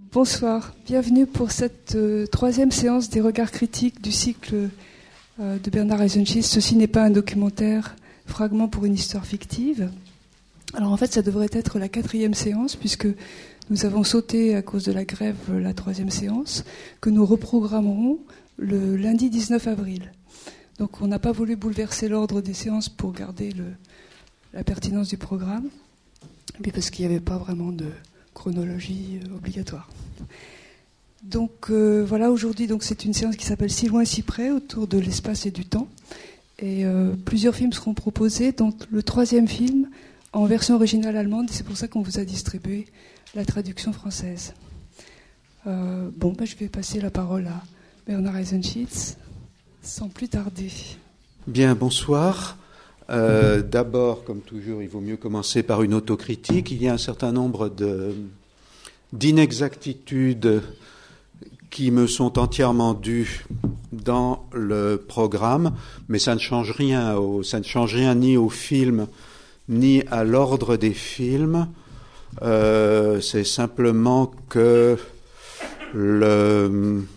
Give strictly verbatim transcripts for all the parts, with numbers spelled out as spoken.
Bonsoir, bienvenue pour cette euh, troisième séance des regards critiques du cycle euh, de Bernard Eisenschitz. Ceci n'est pas un documentaire, fragment pour une histoire fictive. Alors en fait, ça devrait être la quatrième séance, puisque nous avons sauté à cause de la grève la troisième séance, que nous reprogrammerons le lundi dix-neuf avril. Donc on n'a pas voulu bouleverser l'ordre des séances pour garder le, la pertinence du programme, mais parce qu'il n'y avait pas vraiment de chronologie euh, obligatoire. Donc euh, voilà, aujourd'hui donc, c'est une séance qui s'appelle Si loin, si près, autour de l'espace et du temps. Et euh, plusieurs films seront proposés, dont le troisième film en version originale allemande, et c'est pour ça qu'on vous a distribué la traduction française. Euh, bon, ben, je vais passer la parole à Bernard Eisenschitz, sans plus tarder. Bien, bonsoir. Euh, d'abord, comme toujours, il vaut mieux commencer par une autocritique. Il y a un certain nombre de, d'inexactitudes qui me sont entièrement dues dans le programme, mais ça ne change rien, au, ça ne change rien ni au film, ni à l'ordre des films. Euh, c'est simplement que le...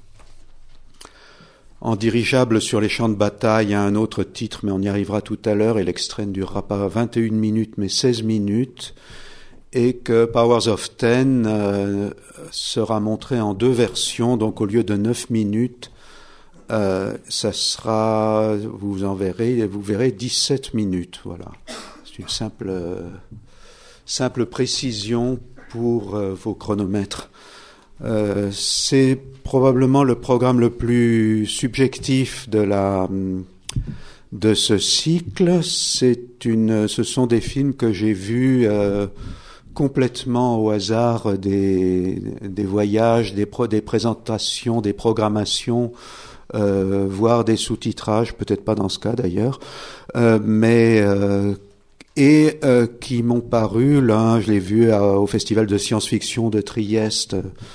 En dirigeable sur les champs de bataille, il y a un autre titre, mais on y arrivera tout à l'heure, et l'extrait ne durera pas vingt et une minutes, mais seize minutes, et que Powers of Ten euh, sera montré en deux versions, donc au lieu de neuf minutes, euh, ça sera, vous en verrez, vous verrez dix-sept minutes, voilà. C'est une simple, euh, simple précision pour euh, vos chronomètres. Euh, c'est probablement le programme le plus subjectif de la de ce cycle. C'est une, ce sont des films que j'ai vus euh, complètement au hasard des des voyages, des pro, des présentations, des programmations, euh, voire des sous-titrages, peut-être pas dans ce cas d'ailleurs, euh, mais euh, et euh, qui m'ont paru, l'un je l'ai vu à, au Festival de science-fiction de Trieste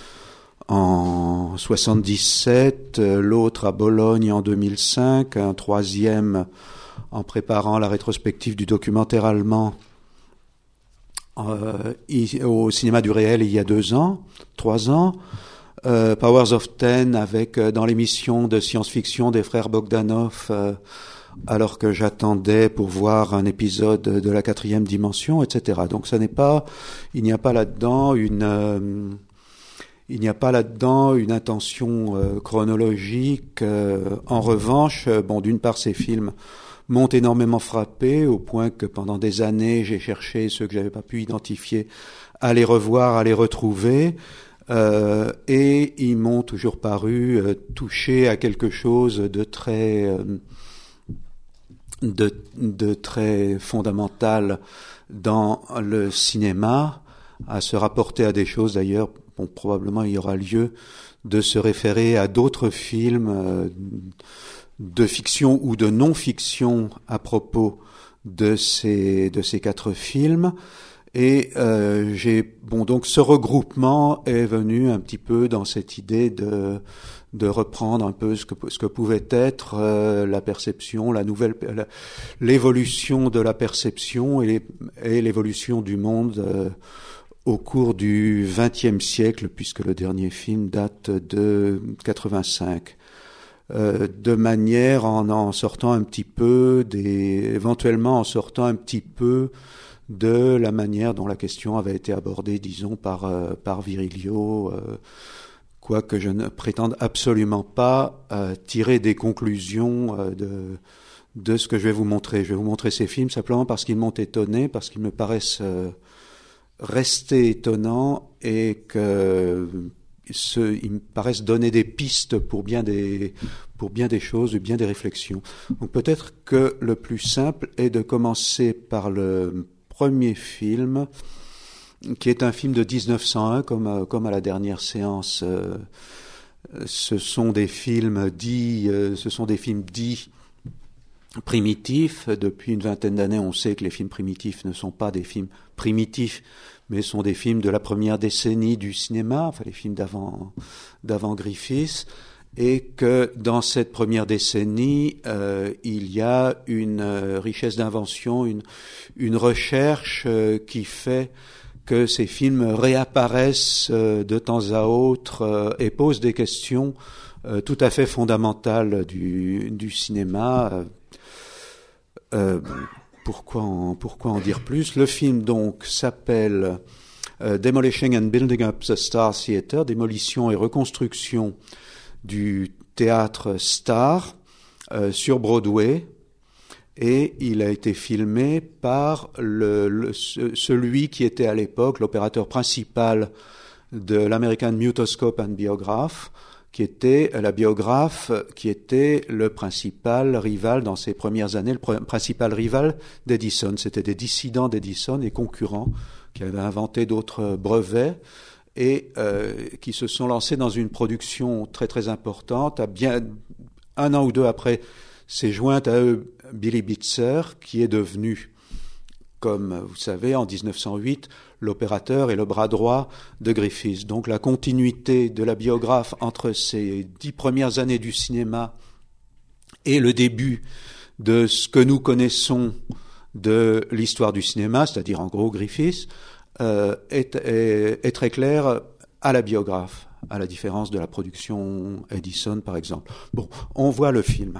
en soixante-dix-sept, l'autre à Bologne en deux mille cinq, un troisième en préparant la rétrospective du documentaire allemand euh, au cinéma du réel il y a deux ans, trois ans, euh, Powers of Ten avec euh, dans l'émission de science-fiction des frères Bogdanov, euh, alors que j'attendais pour voir un épisode de la quatrième dimension, et cetera. Donc ça n'est pas, il n'y a pas là-dedans une euh, Il n'y a pas là-dedans une intention euh, chronologique. Euh, en revanche, euh, bon, d'une part, ces films m'ont énormément frappé, au point que pendant des années, j'ai cherché ceux que j'avais pas pu identifier, à les revoir, à les retrouver, euh, et ils m'ont toujours paru euh, toucher à quelque chose de très, euh, de, de très fondamental dans le cinéma, à se rapporter à des choses d'ailleurs. Bon, probablement il y aura lieu de se référer à d'autres films euh, de fiction ou de non-fiction à propos de ces de ces quatre films. Et euh, j'ai bon donc ce regroupement est venu un petit peu dans cette idée de de reprendre un peu ce que ce que pouvait être euh, la perception, la nouvelle la, l'évolution de la perception et, les, et l'évolution du monde. Euh, au cours du vingtième siècle, puisque le dernier film date de quatre-vingt-cinq, euh, de manière en en sortant un petit peu des, éventuellement en sortant un petit peu de la manière dont la question avait été abordée, disons, par euh, par Virilio, euh, quoique je ne prétende absolument pas euh, tirer des conclusions euh, de de ce que je vais vous montrer. Je vais vous montrer ces films simplement parce qu'ils m'ont étonné, parce qu'ils me paraissent euh, rester étonnant et que ce, ils me paraissent donner des pistes pour bien des pour bien des choses, bien des réflexions. Donc peut-être que le plus simple est de commencer par le premier film, qui est un film de dix-neuf cent un, comme comme à la dernière séance. Euh, ce sont des films dits, euh, ce sont des films dits primitifs. Depuis une vingtaine d'années, on sait que les films primitifs ne sont pas des films primitifs, mais sont des films de la première décennie du cinéma, enfin les films d'avant, d'avant Griffiths, et que dans cette première décennie, euh, il y a une euh, richesse d'invention, une, une recherche euh, qui fait que ces films réapparaissent euh, de temps à autre euh, et posent des questions euh, tout à fait fondamentales du, du cinéma. Euh, euh, pourquoi, en, pourquoi en dire plus? Le film donc s'appelle euh, Demolishing and Building Up the Star Theatre, démolition et reconstruction du théâtre Star euh, sur Broadway. Et il a été filmé par le, le, celui qui était à l'époque l'opérateur principal de l'American Mutoscope and Biograph, qui était la biographe, qui était le principal rival dans ses premières années, le pr- principal rival d'Edison. C'était des dissidents d'Edison et concurrents qui avaient inventé d'autres brevets et euh, qui se sont lancés dans une production très très importante. À bien un an ou deux après, s'est jointe à eux Billy Bitzer, qui est devenu, comme vous savez, en dix-neuf cent huit, l'opérateur et le bras droit de Griffith. Donc la continuité de la biographe entre ces dix premières années du cinéma et le début de ce que nous connaissons de l'histoire du cinéma, c'est-à-dire en gros Griffith, euh, est, est, est très claire à la biographe, à la différence de la production Edison par exemple. Bon, on voit le film.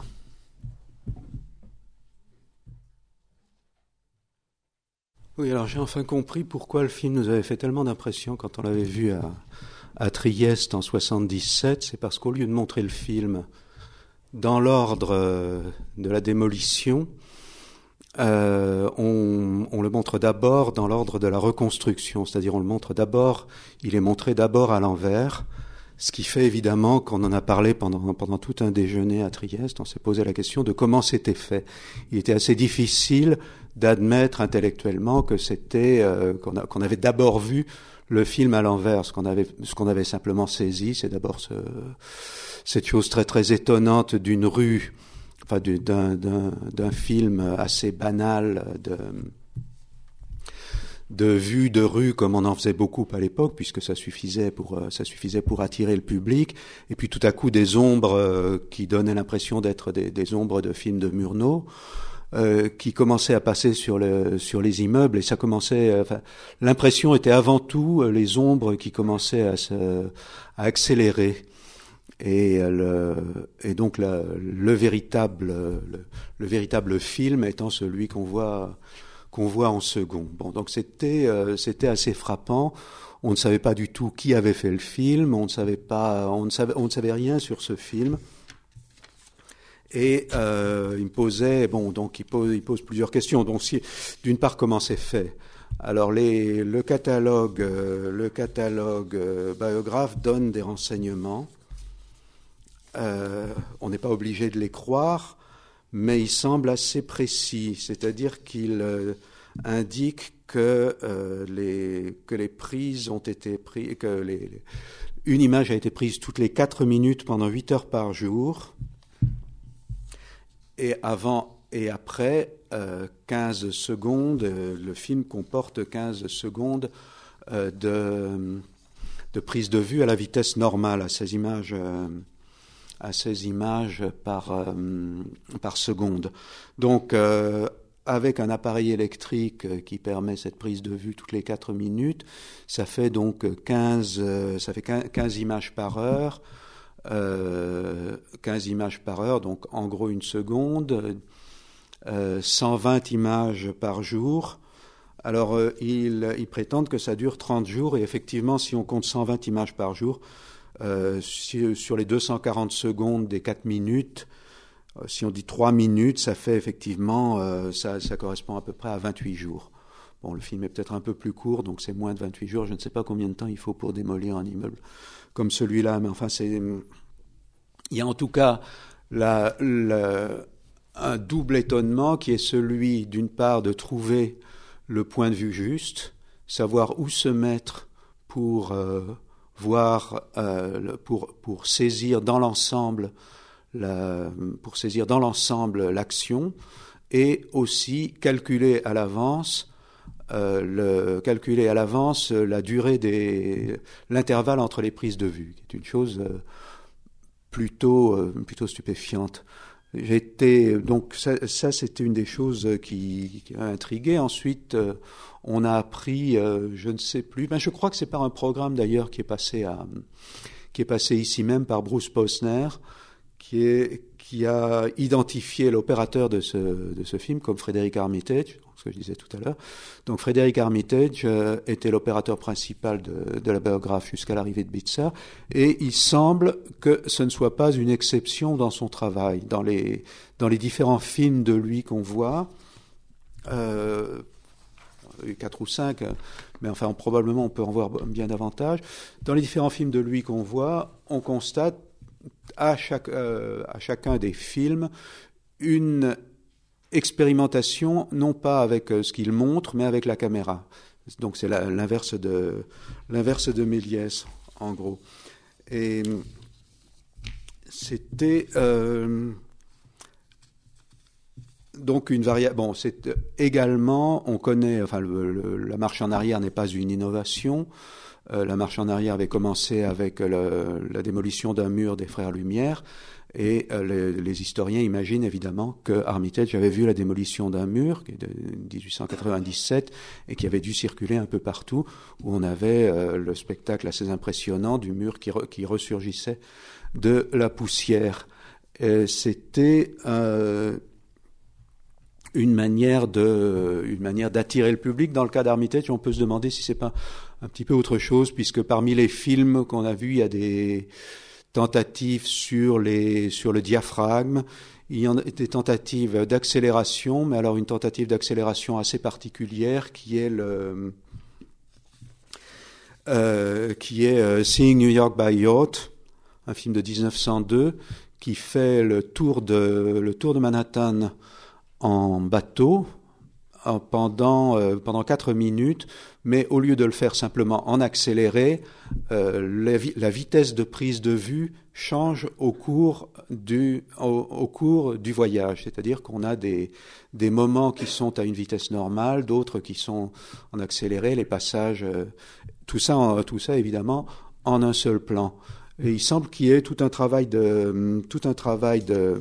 Oui, alors j'ai enfin compris pourquoi le film nous avait fait tellement d'impression quand on l'avait vu à, à Trieste en soixante-dix-sept. C'est parce qu'au lieu de montrer le film dans l'ordre de la démolition, euh, on, on le montre d'abord dans l'ordre de la reconstruction. C'est-à-dire on le montre d'abord, il est montré d'abord à l'envers, ce qui fait évidemment qu'on en a parlé pendant, pendant tout un déjeuner à Trieste. On s'est posé la question de comment c'était fait. Il était assez difficile d'admettre intellectuellement que c'était euh, qu'on, a, qu'on avait d'abord vu le film à l'envers. Ce qu'on avait, ce qu'on avait simplement saisi, c'est d'abord ce, cette chose très très étonnante d'une rue, enfin d'un, d'un, d'un film assez banal de de vue de rue comme on en faisait beaucoup à l'époque, puisque ça suffisait pour ça suffisait pour attirer le public. Et puis tout à coup des ombres euh, qui donnaient l'impression d'être des, des ombres de films de Murnau. Euh, qui commençait à passer sur, le, sur les immeubles et ça commençait, euh, enfin, l'impression était avant tout euh, les ombres qui commençaient à, se, à accélérer et, euh, le, et donc la, le véritable le, le véritable film étant celui qu'on voit qu'on voit en second. Bon, donc c'était euh, c'était assez frappant. On ne savait pas du tout qui avait fait le film, on ne savait pas, on ne savait on ne savait rien sur ce film. Et euh, il me posait, bon, donc il pose, il pose plusieurs questions. Donc, si, d'une part, comment c'est fait? Alors, les, le catalogue, euh, le catalogue euh, biographe donne des renseignements. Euh, on n'est pas obligé de les croire, mais il semble assez précis. C'est-à-dire qu'il euh, indique que euh, les que les prises ont été prises, que les, les, une image a été prise toutes les quatre minutes pendant huit heures par jour. Et avant et après, euh, quinze secondes, euh, le film comporte quinze secondes euh, de, de prise de vue à la vitesse normale, à seize images, euh, à seize images par, euh, par seconde. Donc, euh, avec un appareil électrique qui permet cette prise de vue toutes les quatre minutes, ça fait donc quinze, euh, ça fait quinze images par heure. Euh, quinze images par heure, donc en gros une seconde, euh, cent vingt images par jour. Alors euh, ils, ils prétendent que ça dure trente jours, et effectivement si on compte cent vingt images par jour, euh, si, sur les deux cent quarante secondes des quatre minutes, euh, si on dit trois minutes, ça fait effectivement, euh, ça, ça correspond à peu près à vingt-huit jours. Bon, le film est peut-être un peu plus court, donc c'est moins de vingt-huit jours, je ne sais pas combien de temps il faut pour démolir un immeuble comme celui-là, mais enfin, c'est, il y a en tout cas la, la, un double étonnement qui est celui, d'une part, de trouver le point de vue juste, savoir où se mettre pour euh, voir, euh, pour, pour saisir dans l'ensemble, la, pour saisir dans l'ensemble l'action, et aussi calculer à l'avance Euh, le, calculer à l'avance la durée des, l'intervalle entre les prises de vue, qui est une chose euh, plutôt, euh, plutôt stupéfiante. j'ai été donc ça, ça c'était une des choses qui, qui m'a intrigué. Ensuite, euh, on a appris, euh, je ne sais plus, ben je crois que c'est par un programme d'ailleurs qui est passé à, qui est passé ici même par Bruce Posner, qui est qui a identifié l'opérateur de ce de ce film comme Frédéric Armitage, ce que je disais tout à l'heure. Donc Frédéric Armitage euh, était l'opérateur principal de, de la biographe jusqu'à l'arrivée de Bitzer, et il semble que ce ne soit pas une exception dans son travail, dans les dans les différents films de lui qu'on voit. Euh, quatre ou cinq, mais enfin probablement on peut en voir bien davantage. Dans les différents films de lui qu'on voit, on constate à chaque euh, à chacun des films une expérimentation, non pas avec euh, ce qu'il montre, mais avec la caméra. Donc c'est la, l'inverse de l'inverse de Méliès, en gros. Et c'était euh, donc une variable. Bon, c'est également, on connaît, enfin, le, le, la marche en arrière n'est pas une innovation. Euh, la marche en arrière avait commencé avec le, la démolition d'un mur des Frères Lumière, et euh, les, les historiens imaginent évidemment que Armitage avait vu la démolition d'un mur, qui est de dix-huit cent quatre-vingt-dix-sept, et qui avait dû circuler un peu partout, où on avait euh, le spectacle assez impressionnant du mur qui, re, qui ressurgissait de la poussière. Et c'était euh, une manière de, une manière d'attirer le public. Dans le cas d'Armitage, on peut se demander si c'est pas un petit peu autre chose, puisque parmi les films qu'on a vus, il y a des tentatives sur les, sur le diaphragme. Il y en a des tentatives d'accélération, mais alors une tentative d'accélération assez particulière qui est le, euh, qui est euh, Seeing New York by Yacht, un film de dix-neuf cent deux, qui fait le tour de, le tour de Manhattan en bateau pendant euh, pendant quatre minutes, mais au lieu de le faire simplement en accéléré, euh, la, vi- la vitesse de prise de vue change au cours du au, au cours du voyage, c'est-à-dire qu'on a des des moments qui sont à une vitesse normale, d'autres qui sont en accéléré, les passages, euh, tout ça en, tout ça évidemment en un seul plan. Et il semble qu'il y ait tout un travail de tout un travail de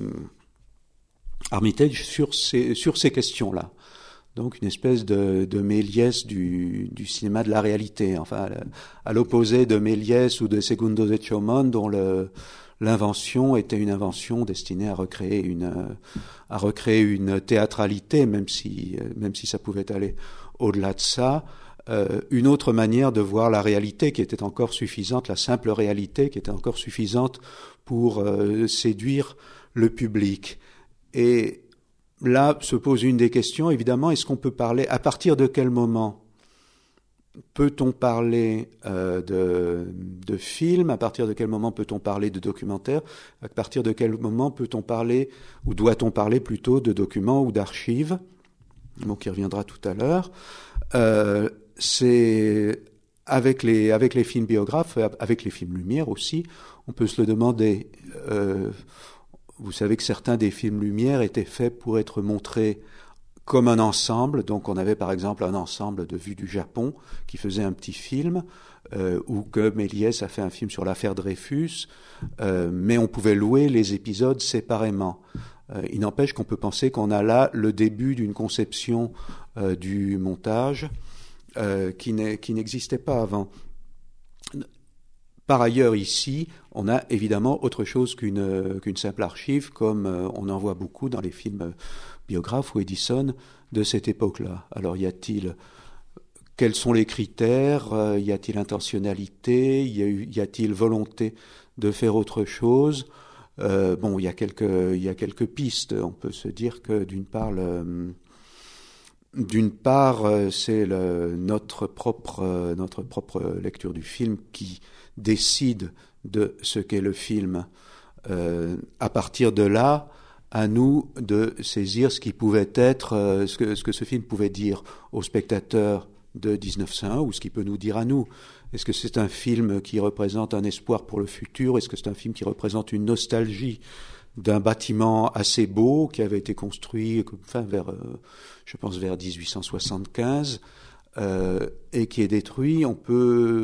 Armitage sur ces sur ces questions-là. Donc une espèce de, de Méliès du, du cinéma de la réalité, enfin à l'opposé de Méliès ou de Segundo de Chomón, dont le, l'invention était une invention destinée à recréer une à recréer une théâtralité, même si même si ça pouvait aller au-delà de ça. Euh, une autre manière de voir la réalité qui était encore suffisante, la simple réalité qui était encore suffisante pour euh, séduire le public. Et là se pose une des questions, évidemment, est-ce qu'on peut parler, à partir de quel moment peut-on parler euh, de, de film, à partir de quel moment peut-on parler de documentaire, à partir de quel moment peut-on parler, ou doit-on parler plutôt de documents ou d'archives, un mot qui reviendra tout à l'heure. Euh, c'est avec les, avec les films biographes, avec les films Lumière aussi, on peut se le demander. Euh, Vous savez que certains des films Lumière étaient faits pour être montrés comme un ensemble. Donc on avait par exemple un ensemble de vues du Japon qui faisait un petit film, euh, ou que Méliès a fait un film sur l'affaire Dreyfus, euh, mais on pouvait louer les épisodes séparément. Euh, il n'empêche qu'on peut penser qu'on a là le début d'une conception euh, du montage euh, qui, n'est, qui n'existait pas avant. Par ailleurs, ici, on a évidemment autre chose qu'une, qu'une simple archive, comme euh, on en voit beaucoup dans les films biographes ou Edison de cette époque-là. Alors, y a-t-il, quels sont les critères? euh, Y a-t-il intentionnalité? Y, a eu, y a-t-il volonté de faire autre chose? euh, Bon, il y a quelques, il y a quelques pistes. On peut se dire que d'une part, le, d'une part, c'est le, notre propre, notre propre lecture du film qui décide de ce qu'est le film. Euh, à partir de là, à nous de saisir ce qui pouvait être, euh, ce que, ce que ce film pouvait dire aux spectateurs de dix-neuf cent un, ou ce qu'il peut nous dire à nous. Est-ce que c'est un film qui représente un espoir pour le futur? Est-ce que c'est un film qui représente une nostalgie d'un bâtiment assez beau qui avait été construit, enfin vers, euh, je pense vers dix-huit cent soixante-quinze, euh, et qui est détruit? On peut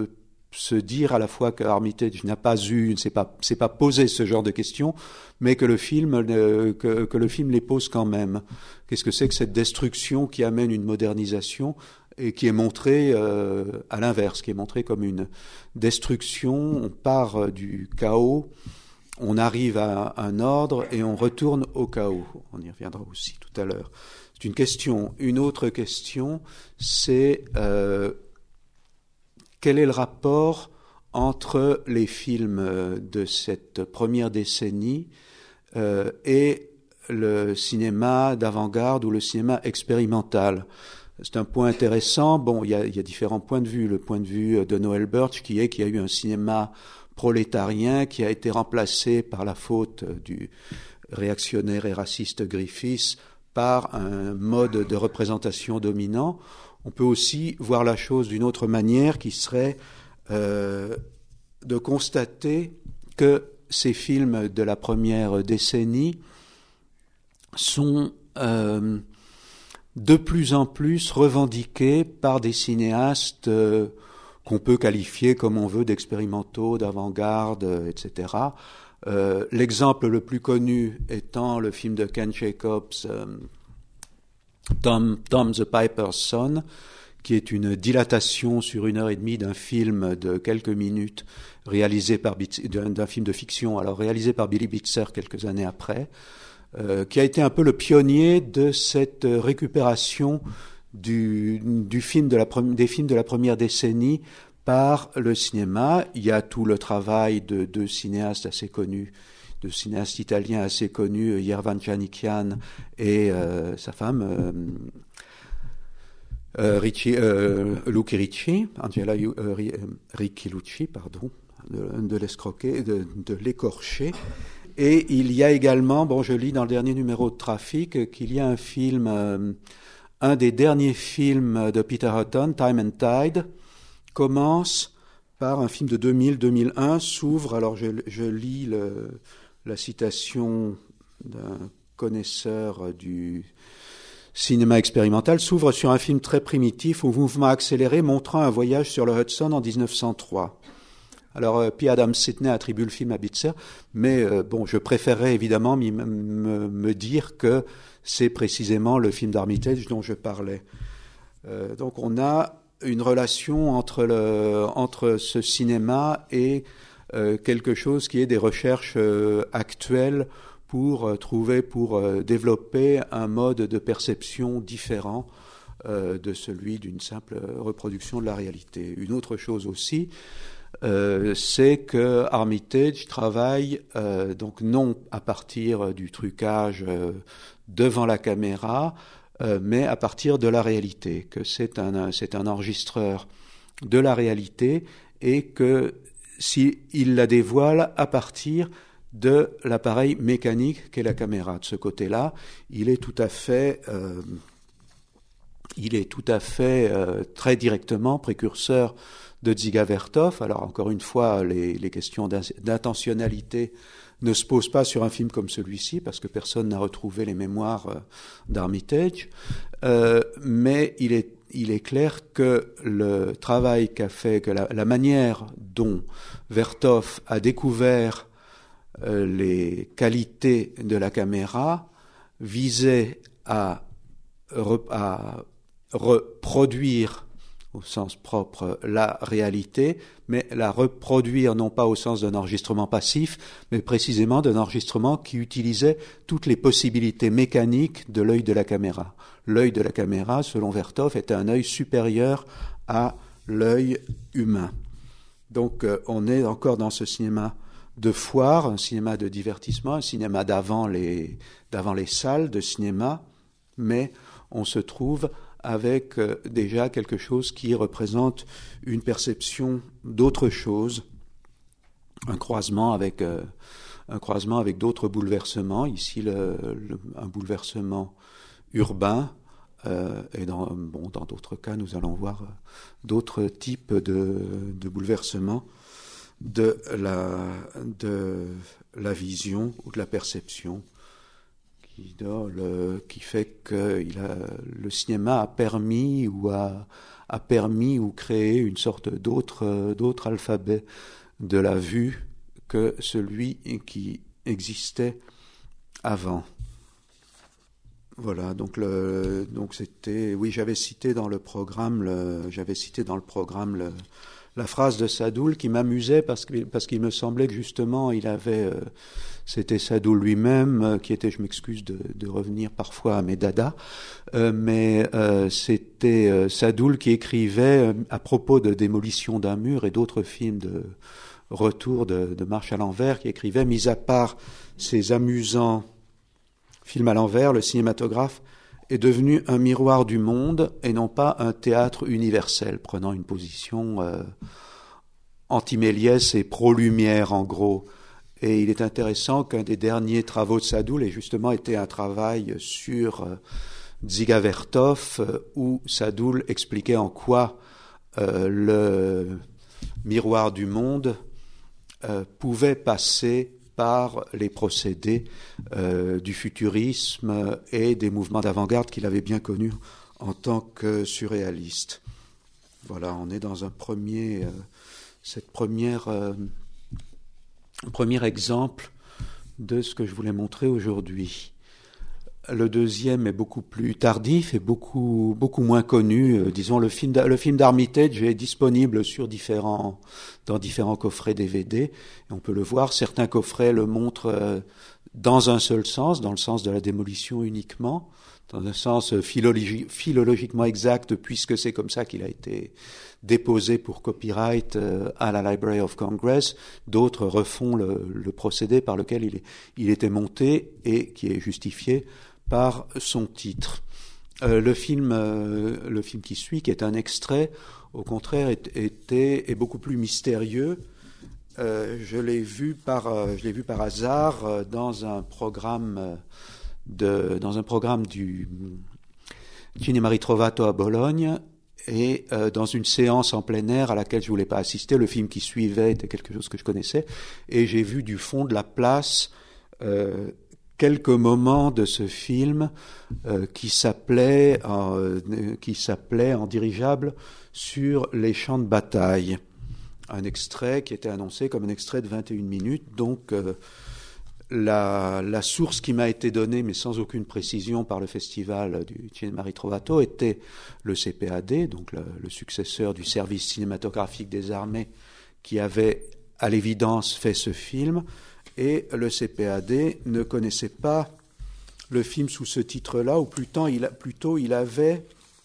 se dire à la fois que Armitage n'a pas eu, ne s'est pas, s'est pas posé ce genre de questions, mais que le film, euh, que, que le film les pose quand même. Qu'est-ce que c'est que cette destruction qui amène une modernisation et qui est montrée euh, à l'inverse, qui est montrée comme une destruction. On part du chaos, on arrive à un ordre et on retourne au chaos. On y reviendra aussi tout à l'heure. C'est une question. Une autre question, c'est euh, quel est le rapport entre les films de cette première décennie euh, et le cinéma d'avant-garde ou le cinéma expérimental. C'est un point intéressant. Bon, il y a, il y a différents points de vue. Le point de vue de Noel Birch, qui est qu'il y a eu un cinéma prolétarien qui a été remplacé par la faute du réactionnaire et raciste Griffiths par un mode de représentation dominant. On peut aussi voir la chose d'une autre manière, qui serait euh, de constater que ces films de la première décennie sont euh, de plus en plus revendiqués par des cinéastes euh, qu'on peut qualifier comme on veut d'expérimentaux, d'avant-garde, euh, et cetera. Euh, l'exemple le plus connu étant le film de Ken Jacobs, euh, Tom, Tom the Piper's Son, qui est une dilatation sur une heure et demie d'un film de quelques minutes réalisé par d'un, d'un film de fiction, alors réalisé par Billy Bitzer quelques années après, euh, qui a été un peu le pionnier de cette récupération du, du film de la, des films de la première décennie par le cinéma. Il y a tout le travail de deux cinéastes assez connus, de cinéastes italiens assez connus, Yervan Janikian et euh, sa femme, euh, euh, Ricci, euh, Luchi Ricci, Angela euh, Ricci Lucci, pardon, de, de l'escroquer, de, de l'écorcher. Et il y a également, bon, je lis dans le dernier numéro de Trafic qu'il y a un film, euh, un des derniers films de Peter Hutton, Time and Tide, commence par un film de deux mille deux mille un, s'ouvre, alors je, je lis le, la citation d'un connaisseur du cinéma expérimental, s'ouvre sur un film très primitif au mouvement accéléré montrant un voyage sur le Hudson en dix-neuf cent trois. Alors, euh, P. Adams Sidney attribue le film à Bitzer, mais euh, bon, je préférerais évidemment me, me, me dire que c'est précisément le film d'Armitage dont je parlais. Euh, donc, on a une relation entre, le, entre ce cinéma et euh, quelque chose qui est des recherches euh, actuelles pour euh, trouver, pour euh, développer un mode de perception différent euh, de celui d'une simple reproduction de la réalité. Une autre chose aussi, euh, c'est que Armitage travaille euh, donc non à partir du trucage euh, devant la caméra, Euh, mais à partir de la réalité, que c'est un, c'est un enregistreur de la réalité et que si, il la dévoile à partir de l'appareil mécanique qu'est la caméra. De ce côté-là, il est tout à fait, euh, il est tout à fait euh, très directement précurseur de Dziga Vertov. Alors encore une fois, les, les questions d'intentionnalité ne se pose pas sur un film comme celui-ci, parce que personne n'a retrouvé les mémoires euh, d'Armitage, euh, mais il est, il est clair que le travail qu'a fait, que la, la manière dont Vertov a découvert euh, les qualités de la caméra visait à, re, à reproduire au sens propre la réalité, mais la reproduire non pas au sens d'un enregistrement passif, mais précisément d'un enregistrement qui utilisait toutes les possibilités mécaniques de l'œil de la caméra. L'œil de la caméra, selon Vertov, était un œil supérieur à l'œil humain. Donc euh, on est encore dans ce cinéma de foire, un cinéma de divertissement, un cinéma d'avant les, d'avant les salles de cinéma, mais on se trouve avec euh, déjà quelque chose qui représente une perception d'autre chose, un croisement avec, euh, un croisement avec d'autres bouleversements, ici le, le, un bouleversement urbain, euh, et dans, bon, dans d'autres cas nous allons voir d'autres types de, de bouleversements de la, de la vision ou de la perception. Qui, le, qui fait que il a, le cinéma a permis ou a, a permis ou créé une sorte d'autre, euh, d'autre alphabet de la vue que celui qui existait avant. Voilà, donc le, donc c'était, oui, j'avais cité dans le programme, le, j'avais cité dans le programme le, la phrase de Sadoul qui m'amusait parce que parce qu'il me semblait que justement il avait, euh, c'était Sadoul lui-même euh, qui était, je m'excuse de, de revenir parfois à mes dadas, euh, mais euh, c'était euh, Sadoul qui écrivait euh, à propos de Démolition d'un mur et d'autres films de retour de, de Marche à l'envers, qui écrivait, mis à part ces amusants films à l'envers, le cinématographe est devenu un miroir du monde et non pas un théâtre universel, prenant une position euh, anti-Méliès et pro-Lumière en gros. Et il est intéressant qu'un des derniers travaux de Sadoul ait justement été un travail sur euh, Dziga Vertov, euh, où Sadoul expliquait en quoi euh, le miroir du monde euh, pouvait passer par les procédés euh, du futurisme et des mouvements d'avant-garde qu'il avait bien connus en tant que surréaliste. Voilà, on est dans un premier, euh, cette première, euh, premier exemple de ce que je voulais montrer aujourd'hui. Le deuxième est beaucoup plus tardif et beaucoup beaucoup moins connu. Euh, disons le film le film d'Armitage est disponible sur différents dans différents coffrets D V D. Et on peut le voir. Certains coffrets le montrent euh, dans un seul sens, dans le sens de la démolition uniquement, dans un sens philologi- philologiquement exact, puisque c'est comme ça qu'il a été déposé pour copyright euh, à la Library of Congress. D'autres refont le, le procédé par lequel il, est, il était monté et qui est justifié par son titre. Euh, le film, euh, le film qui suit, qui est un extrait, au contraire, est, était est beaucoup plus mystérieux. Euh, je l'ai vu par, euh, je l'ai vu par hasard euh, dans un programme de, dans un programme du Cinema Ritrovato à Bologne et euh, dans une séance en plein air à laquelle je voulais pas assister. Le film qui suivait était quelque chose que je connaissais et j'ai vu du fond de la place euh, quelques moments de ce film euh, qui s'appelait euh, qui s'appelait en dirigeable sur les champs de bataille. Un extrait qui était annoncé comme un extrait de vingt et une minutes. Donc euh, la, la source qui m'a été donnée, mais sans aucune précision par le festival du Cinema Ritrovato, était le C P A D, donc le, le successeur du service cinématographique des armées, qui avait à l'évidence fait ce film. Et le C P A D ne connaissait pas le film sous ce titre-là, ou plutôt il, plutôt il avait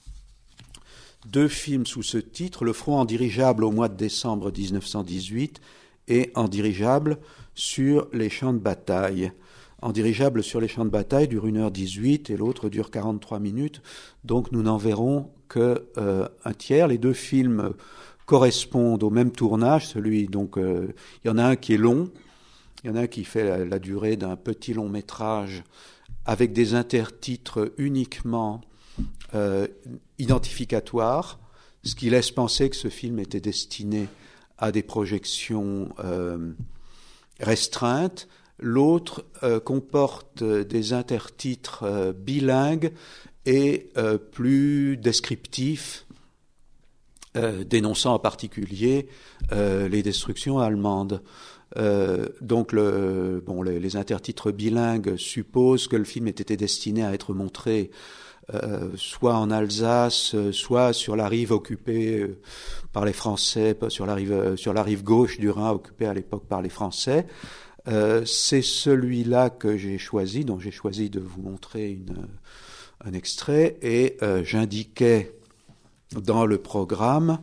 deux films sous ce titre, Le Front en dirigeable au mois de décembre dix-neuf cent dix-huit et En dirigeable sur les champs de bataille. En dirigeable sur les champs de bataille dure une heure dix-huit et l'autre dure quarante-trois minutes, donc nous n'en verrons que euh, un tiers. Les deux films correspondent au même tournage, celui donc euh, il y en a un qui est long. Il y en a un qui fait la, la durée d'un petit long métrage avec des intertitres uniquement euh, identificatoires, ce qui laisse penser que ce film était destiné à des projections euh, restreintes. L'autre euh, comporte des intertitres euh, bilingues et euh, plus descriptifs, euh, dénonçant en particulier euh, les destructions allemandes. Euh, donc le, bon, les, les intertitres bilingues supposent que le film ait été destiné à être montré euh, soit en Alsace, soit sur la rive occupée par les Français, sur la rive, sur la rive gauche du Rhin occupée à l'époque par les Français. Euh, c'est celui-là que j'ai choisi, dont j'ai choisi de vous montrer une, un extrait, et euh, j'indiquais dans le programme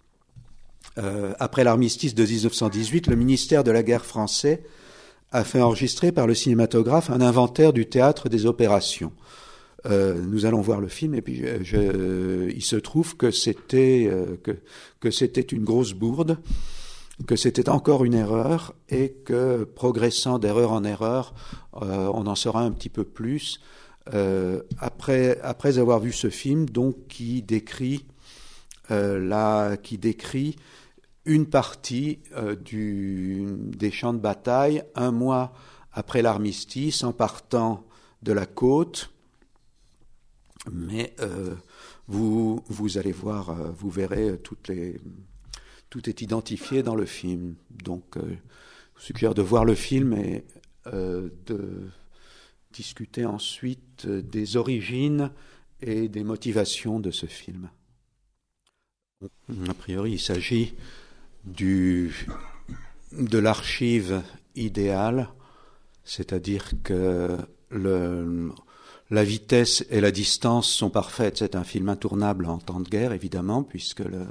Euh, après l'armistice de dix-neuf cent dix-huit, le ministère de la guerre français a fait enregistrer par le cinématographe un inventaire du théâtre des opérations. Euh, nous allons voir le film et puis je, je, il se trouve que c'était euh, que, que c'était une grosse bourde, que c'était encore une erreur et que progressant d'erreur en erreur, euh, on en saura un petit peu plus euh, après après avoir vu ce film, donc qui décrit euh, la qui décrit une partie euh, du, des champs de bataille un mois après l'armistice en partant de la côte. Mais euh, vous, vous allez voir, euh, vous verrez toutes les, tout est identifié dans le film. Donc, euh, je vous suggère de voir le film et euh, de discuter ensuite des origines et des motivations de ce film. A priori, il s'agit du, de l'archive idéale, c'est-à-dire que le, la vitesse et la distance sont parfaites. C'est un film intournable en temps de guerre, évidemment, puisque le,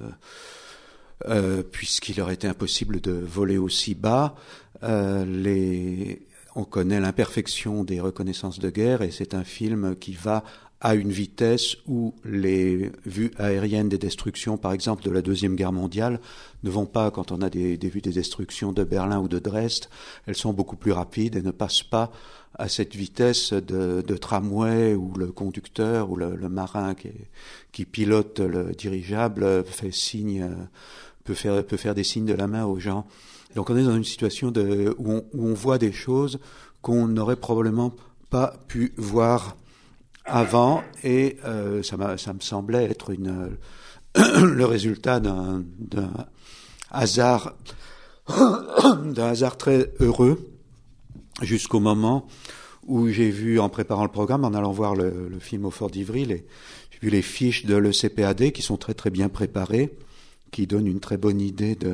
euh, puisqu'il aurait été impossible de voler aussi bas. Euh, les, on connaît l'imperfection des reconnaissances de guerre, et c'est un film qui va à une vitesse où les vues aériennes des destructions, par exemple de la Deuxième Guerre mondiale, ne vont pas, quand on a des, des vues des destructions de Berlin ou de Dresde, elles sont beaucoup plus rapides et ne passent pas à cette vitesse de, de tramway où le conducteur ou le, le marin qui, qui pilote le dirigeable fait signe, peut faire, peut faire des signes de la main aux gens. Donc on est dans une situation de, où, on, où on voit des choses qu'on n'aurait probablement pas pu voir avant, et euh, ça, m'a, ça me semblait être une, euh, le résultat d'un, d'un hasard, d'un hasard très heureux, jusqu'au moment où j'ai vu, en préparant le programme, en allant voir le, le film au Fort d'Ivry, les, j'ai vu les fiches de l'E C P A D qui sont très très bien préparées, qui donnent une très bonne idée de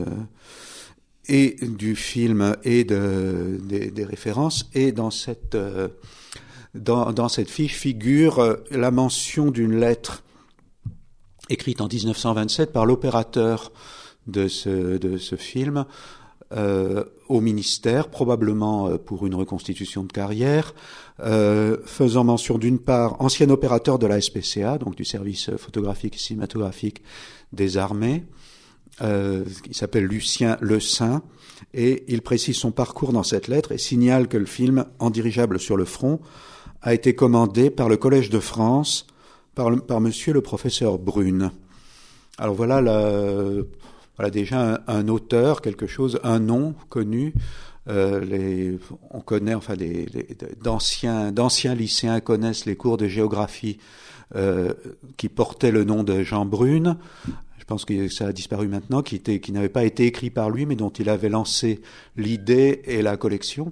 et du film et de des, des références, et dans cette euh, Dans, dans cette fiche figure euh, la mention d'une lettre écrite en dix-neuf cent vingt-sept par l'opérateur de ce, de ce film euh, au ministère, probablement euh, pour une reconstitution de carrière, euh, faisant mention d'une part, ancien opérateur de la S P C A, donc du service photographique et cinématographique des armées, euh, qui s'appelle Lucien Le Saint, et il précise son parcours dans cette lettre et signale que le film, En dirigeable sur le front, a été commandé par le Collège de France, par, le, par monsieur le professeur Brune. Alors voilà, la, voilà déjà un, un auteur, quelque chose, un nom connu. Euh, les, on connaît, enfin, les, les, d'anciens, d'anciens lycéens connaissent les cours de géographie euh, qui portaient le nom de Jean Brune. Je pense que ça a disparu maintenant, qui, était, qui n'avait pas été écrit par lui, mais dont il avait lancé l'idée et la collection.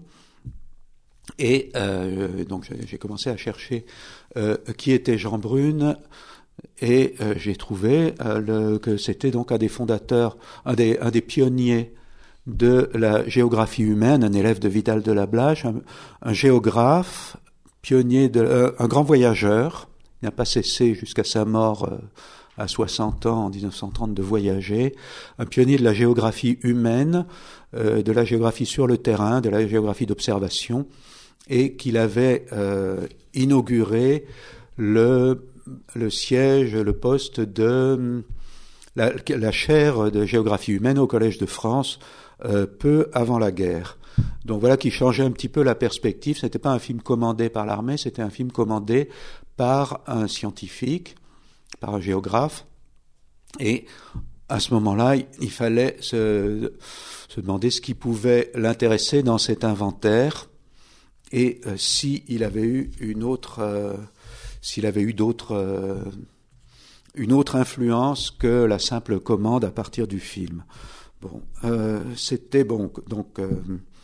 Et euh, donc j'ai commencé à chercher euh, qui était Jean Brune, et euh, j'ai trouvé euh, le, que c'était donc un des fondateurs, un des, un des pionniers de la géographie humaine, un élève de Vidal de la Blache, un, un géographe, pionnier, de, euh, un grand voyageur. Il n'a pas cessé jusqu'à sa mort euh, à soixante ans en dix-neuf cent trente de voyager, un pionnier de la géographie humaine, euh, de la géographie sur le terrain, de la géographie d'observation, et qu'il avait euh, inauguré le, le siège, le poste de la, la chaire de géographie humaine au Collège de France euh, peu avant la guerre. Donc voilà qui changeait un petit peu la perspective. Ce n'était pas un film commandé par l'armée, c'était un film commandé par un scientifique, par un géographe, et à ce moment-là, il fallait se, se demander ce qui pouvait l'intéresser dans cet inventaire, et euh, si il avait eu une autre, euh, s'il avait eu d'autres, euh, une autre influence que la simple commande à partir du film. Bon, euh, c'était bon, donc euh,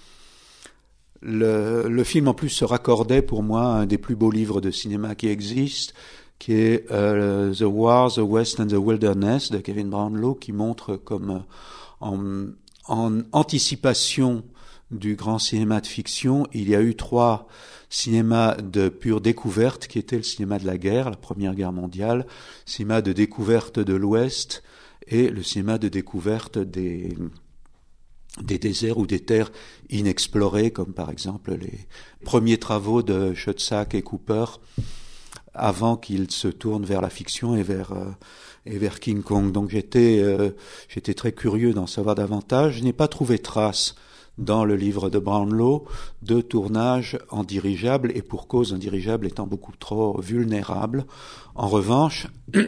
le, le film en plus se raccordait pour moi à un des plus beaux livres de cinéma qui existent, qui est euh, The War, The West and the Wilderness de Kevin Brownlow, qui montre comme en, en anticipation du grand cinéma de fiction, il y a eu trois cinémas de pure découverte, qui étaient le cinéma de la guerre, la Première Guerre mondiale, le cinéma de découverte de l'Ouest et le cinéma de découverte des, des déserts ou des terres inexplorées, comme par exemple les premiers travaux de Schoedsack et Cooper, avant qu'ils se tournent vers la fiction et vers euh, et vers King Kong. Donc j'étais euh, j'étais très curieux d'en savoir davantage. Je n'ai pas trouvé trace dans le livre de Brownlow de tournage en dirigeable, et pour cause, un dirigeable étant beaucoup trop vulnérable. En revanche,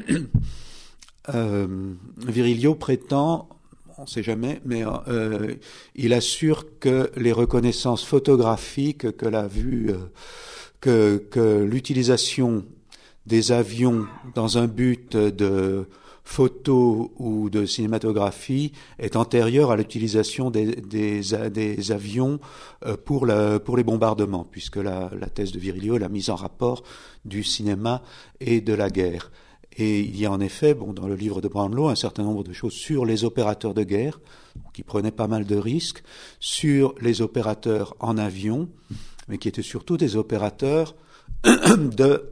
euh, Virilio prétend, on ne sait jamais, mais euh, il assure que les reconnaissances photographiques, que la vue, euh, que, que l'utilisation des avions dans un but de photo ou de cinématographie est antérieure à l'utilisation des, des, des avions pour, la, pour les bombardements, puisque la, la thèse de Virilio est la mise en rapport du cinéma et de la guerre. Et il y a en effet, bon, dans le livre de Brownlow, un certain nombre de choses sur les opérateurs de guerre, qui prenaient pas mal de risques, sur les opérateurs en avion, mais qui étaient surtout des opérateurs de,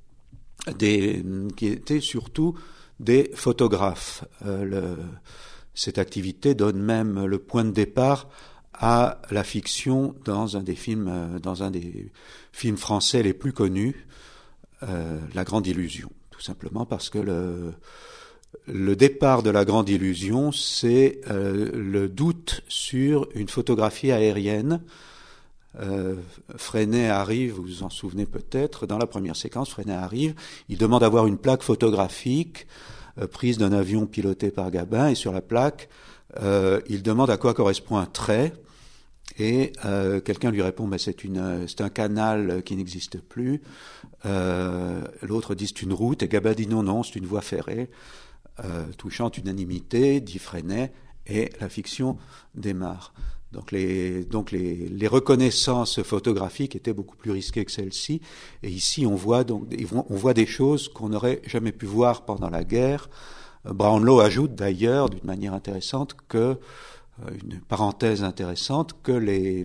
des, qui étaient surtout des photographes. Euh, le, cette activité donne même le point de départ à la fiction dans un des films, euh, dans un des films français les plus connus, euh, La Grande Illusion. Tout simplement parce que le, le départ de La Grande Illusion, c'est euh, le doute sur une photographie aérienne. Euh, Freinet arrive, vous vous en souvenez peut-être, dans la première séquence, Freinet arrive, il demande d'avoir une plaque photographique euh, prise d'un avion piloté par Gabin, et sur la plaque, euh, il demande à quoi correspond un trait, et euh, quelqu'un lui répond, mais c'est une, c'est un canal qui n'existe plus. Euh, l'autre dit c'est une route, et Gabin dit non, non, c'est une voie ferrée. Euh, touchante unanimité, dit Freinet, et la fiction démarre. Donc les, donc les, les reconnaissances photographiques étaient beaucoup plus risquées que celles-ci. Et ici, on voit donc, on voit des choses qu'on n'aurait jamais pu voir pendant la guerre. Brownlow ajoute d'ailleurs, d'une manière intéressante, que, une parenthèse intéressante, que les,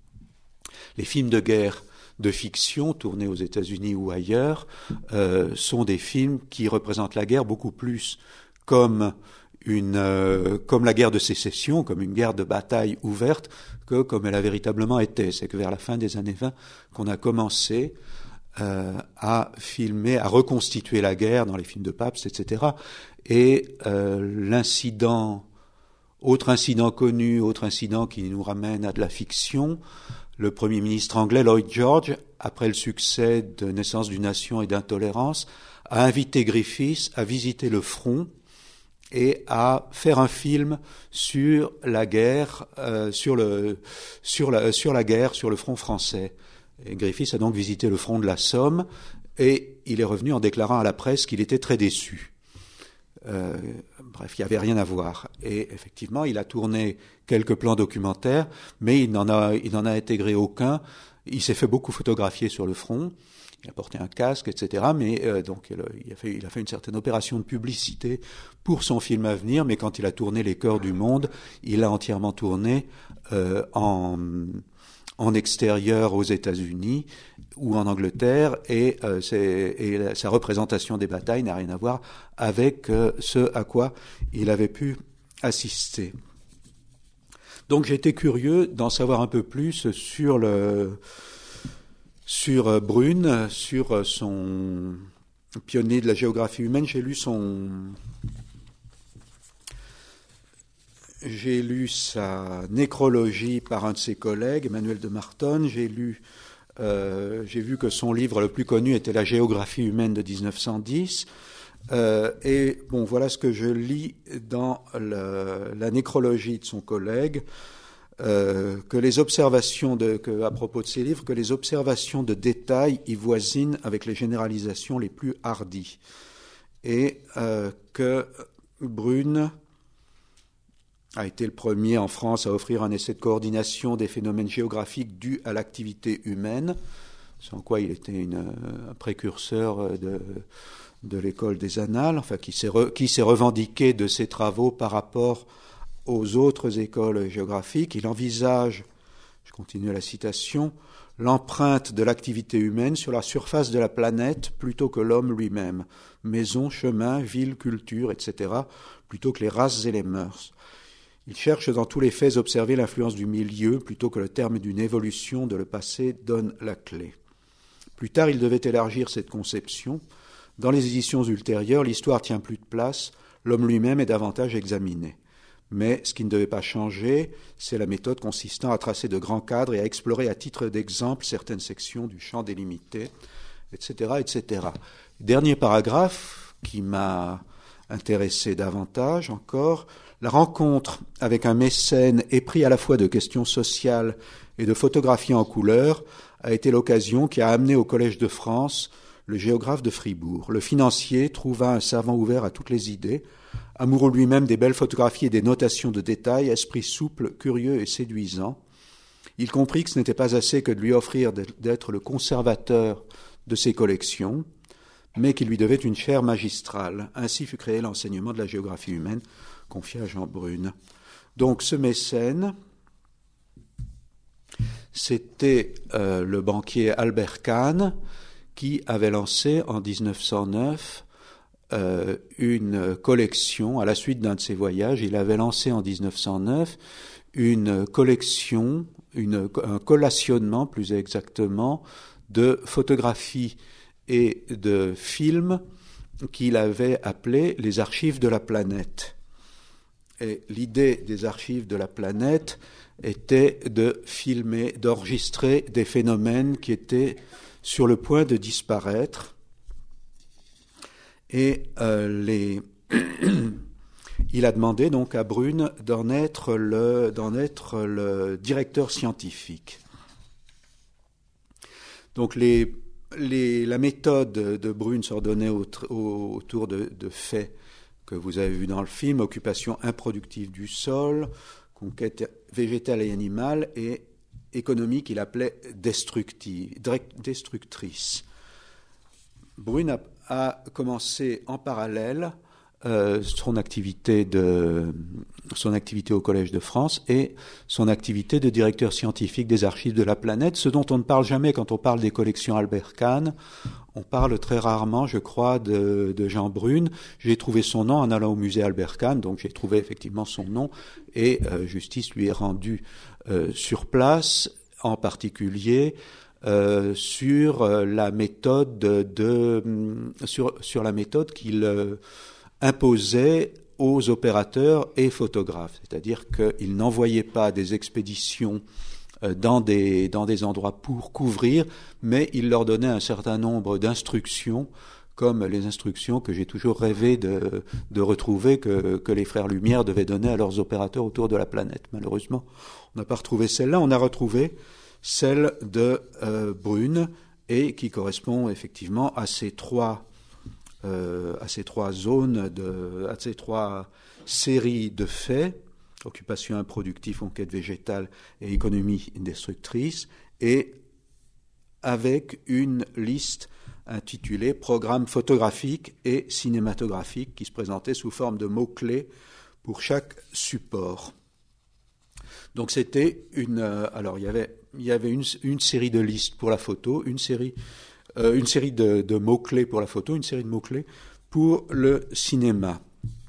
les films de guerre de fiction tournés aux États-Unis ou ailleurs euh, sont des films qui représentent la guerre beaucoup plus comme une euh, comme la guerre de sécession, comme une guerre de bataille ouverte, que comme elle a véritablement été. C'est que vers la fin des années vingt qu'on a commencé euh, à filmer, à reconstituer la guerre dans les films de Pabst, et cetera. Et euh, l'incident, autre incident connu, autre incident qui nous ramène à de la fiction, le Premier ministre anglais Lloyd George, après le succès de Naissance d'une nation et d'intolérance, a invité Griffiths à visiter le front et à faire un film sur la guerre, euh, sur le, sur la, sur la guerre, sur le front français. Et Griffiths a donc visité le front de la Somme, et il est revenu en déclarant à la presse qu'il était très déçu. Euh, bref, il n'y avait rien à voir. Et effectivement, il a tourné quelques plans documentaires, mais il n'en a, il n'en a intégré aucun. Il s'est fait beaucoup photographier sur le front. Il a porté un casque, et cetera. Mais euh, donc, il a, fait, il a fait une certaine opération de publicité pour son film à venir. Mais quand il a tourné Les Cœurs du Monde, il l'a entièrement tourné euh, en, en extérieur aux États-Unis ou en Angleterre, et, euh, c'est, et la, sa représentation des batailles n'a rien à voir avec euh, ce à quoi il avait pu assister. Donc, j'étais curieux d'en savoir un peu plus sur le sur Brune, sur son pionnier de la géographie humaine. J'ai lu son, j'ai lu sa nécrologie par un de ses collègues, Emmanuel de Martonne. J'ai lu, euh, j'ai vu que son livre le plus connu était La géographie humaine de dix-neuf cent dix. Euh, et bon, voilà ce que je lis dans le, la nécrologie de son collègue. Euh, que les observations de, que, à propos de ces livres, que les observations de détail y voisinent avec les généralisations les plus hardies, et euh, que Brune a été le premier en France à offrir un essai de coordination des phénomènes géographiques dus à l'activité humaine, sans quoi il était une, un précurseur de, de l'école des Annales, enfin qui s'est, re, qui s'est revendiqué de ses travaux par rapport aux autres écoles géographiques. Il envisage, je continue la citation, l'empreinte de l'activité humaine sur la surface de la planète plutôt que l'homme lui-même, maisons, chemins, villes, culture, et cetera, plutôt que les races et les mœurs. Il cherche dans tous les faits à observer l'influence du milieu plutôt que le terme d'une évolution de le passé donne la clé. Plus tard, il devait élargir cette conception. Dans les éditions ultérieures, l'histoire tient plus de place, l'homme lui-même est davantage examiné. Mais ce qui ne devait pas changer, c'est la méthode consistant à tracer de grands cadres et à explorer à titre d'exemple certaines sections du champ délimité, et cetera, et cetera. Dernier paragraphe qui m'a intéressé davantage encore, la rencontre avec un mécène épris à la fois de questions sociales et de photographie en couleur a été l'occasion qui a amené au Collège de France le géographe de Fribourg. Le financier trouva un savant ouvert à toutes les idées, amoureux lui-même des belles photographies et des notations de détails, esprit souple, curieux et séduisant. Il comprit que ce n'était pas assez que de lui offrir d'être le conservateur de ses collections, mais qu'il lui devait une chaire magistrale. Ainsi fut créé l'enseignement de la géographie humaine, confié à Jean Brune. Donc ce mécène, c'était euh, le banquier Albert Kahn, qui avait lancé en dix-neuf cent neuf euh, une collection, à la suite d'un de ses voyages, il avait lancé en dix-neuf cent neuf une collection, une, un collationnement plus exactement, de photographies et de films qu'il avait appelé les archives de la planète. Et l'idée des archives de la planète était de filmer, d'enregistrer des phénomènes qui étaient sur le point de disparaître. Et euh, les il a demandé donc à Brune d'en être le, d'en être le directeur scientifique. Donc les, les, la méthode de Brune s'ordonnait au, au, autour de, de faits que vous avez vus dans le film: occupation improductive du sol, conquête végétale et animale, et économie qu'il appelait destructive, destructrice. Brune a, a commencé en parallèle euh, son activité de son activité au Collège de France et son activité de directeur scientifique des archives de la planète, ce dont on ne parle jamais quand on parle des collections Albert Kahn. On parle très rarement, je crois, de, de Jean Brune. J'ai trouvé son nom en allant au musée Albert Kahn, donc j'ai trouvé effectivement son nom, et euh, justice lui est rendue euh, sur place, en particulier euh, sur euh, la méthode de, de sur sur la méthode qu'il euh, imposait aux opérateurs et photographes, c'est-à-dire qu'il n'envoyait pas des expéditions dans des, dans des endroits pour couvrir, mais il leur donnait un certain nombre d'instructions, comme les instructions que j'ai toujours rêvé de, de retrouver, que, que les frères Lumière devaient donner à leurs opérateurs autour de la planète. Malheureusement, on n'a pas retrouvé celle-là, on a retrouvé celle de euh, Brune, et qui correspond effectivement à ces trois Euh, à ces trois zones, de, à ces trois séries de faits: occupation improductive, conquête végétale et économie destructrice, et avec une liste intitulée programme photographique et cinématographique qui se présentait sous forme de mots-clés pour chaque support. Donc c'était une, euh, alors il y avait, il y avait une, une série de listes pour la photo, une série Euh, une série de, de mots-clés pour la photo, une série de mots-clés pour le cinéma.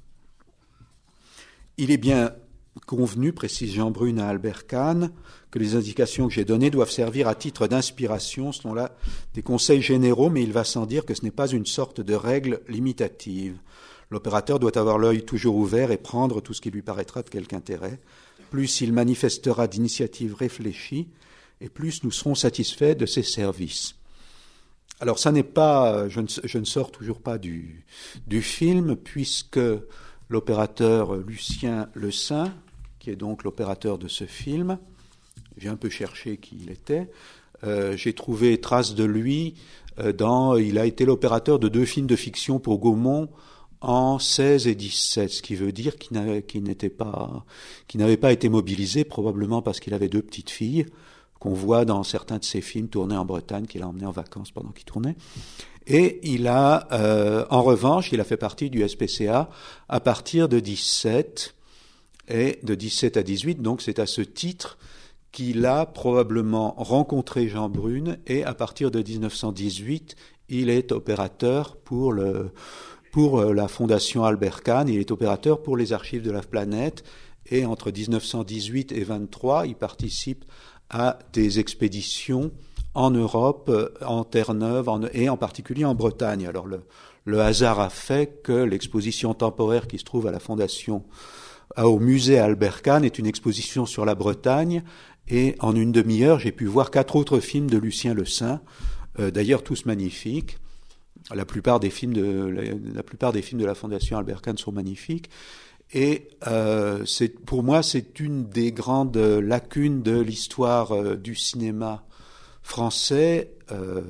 Il est bien convenu, précise Jean Brune à Albert Kahn, que les indications que j'ai données doivent servir à titre d'inspiration, ce sont là des conseils généraux, mais il va sans dire que ce n'est pas une sorte de règle limitative. L'opérateur doit avoir l'œil toujours ouvert et prendre tout ce qui lui paraîtra de quelque intérêt. Plus il manifestera d'initiatives réfléchies, et plus nous serons satisfaits de ses services. Alors ça n'est pas, je ne, je ne sors toujours pas du, du film, puisque l'opérateur Lucien Le Saint, qui est donc l'opérateur de ce film, j'ai un peu cherché qui il était, euh, j'ai trouvé trace de lui euh, dans, il a été l'opérateur de deux films de fiction pour Gaumont en seize et dix-sept, ce qui veut dire qu'il n'avait, qu'il n'était pas, qu'il n'avait pas été mobilisé, probablement parce qu'il avait deux petites filles, qu'on voit dans certains de ses films tournés en Bretagne, qu'il a emmenés en vacances pendant qu'il tournait. Et il a, euh, en revanche, il a fait partie du S P C A à partir de dix-sept, et de dix-sept à dix-huit, donc c'est à ce titre qu'il a probablement rencontré Jean Brune, et à partir de dix-neuf cent dix-huit, il est opérateur pour le, pour la Fondation Albert Kahn, il est opérateur pour les archives de la planète, et entre dix-neuf cent dix-huit et vingt-trois, il participe à des expéditions en Europe, en Terre-Neuve, en, et en particulier en Bretagne. Alors le, le hasard a fait que l'exposition temporaire qui se trouve à la Fondation, au musée Albert Kahn, est une exposition sur la Bretagne, et en une demi-heure, j'ai pu voir quatre autres films de Lucien Le Saint, euh, d'ailleurs tous magnifiques. La plupart des films de la, la plupart des films de la Fondation Albert Kahn sont magnifiques. Et euh, c'est, pour moi, c'est une des grandes lacunes de l'histoire euh, du cinéma français euh,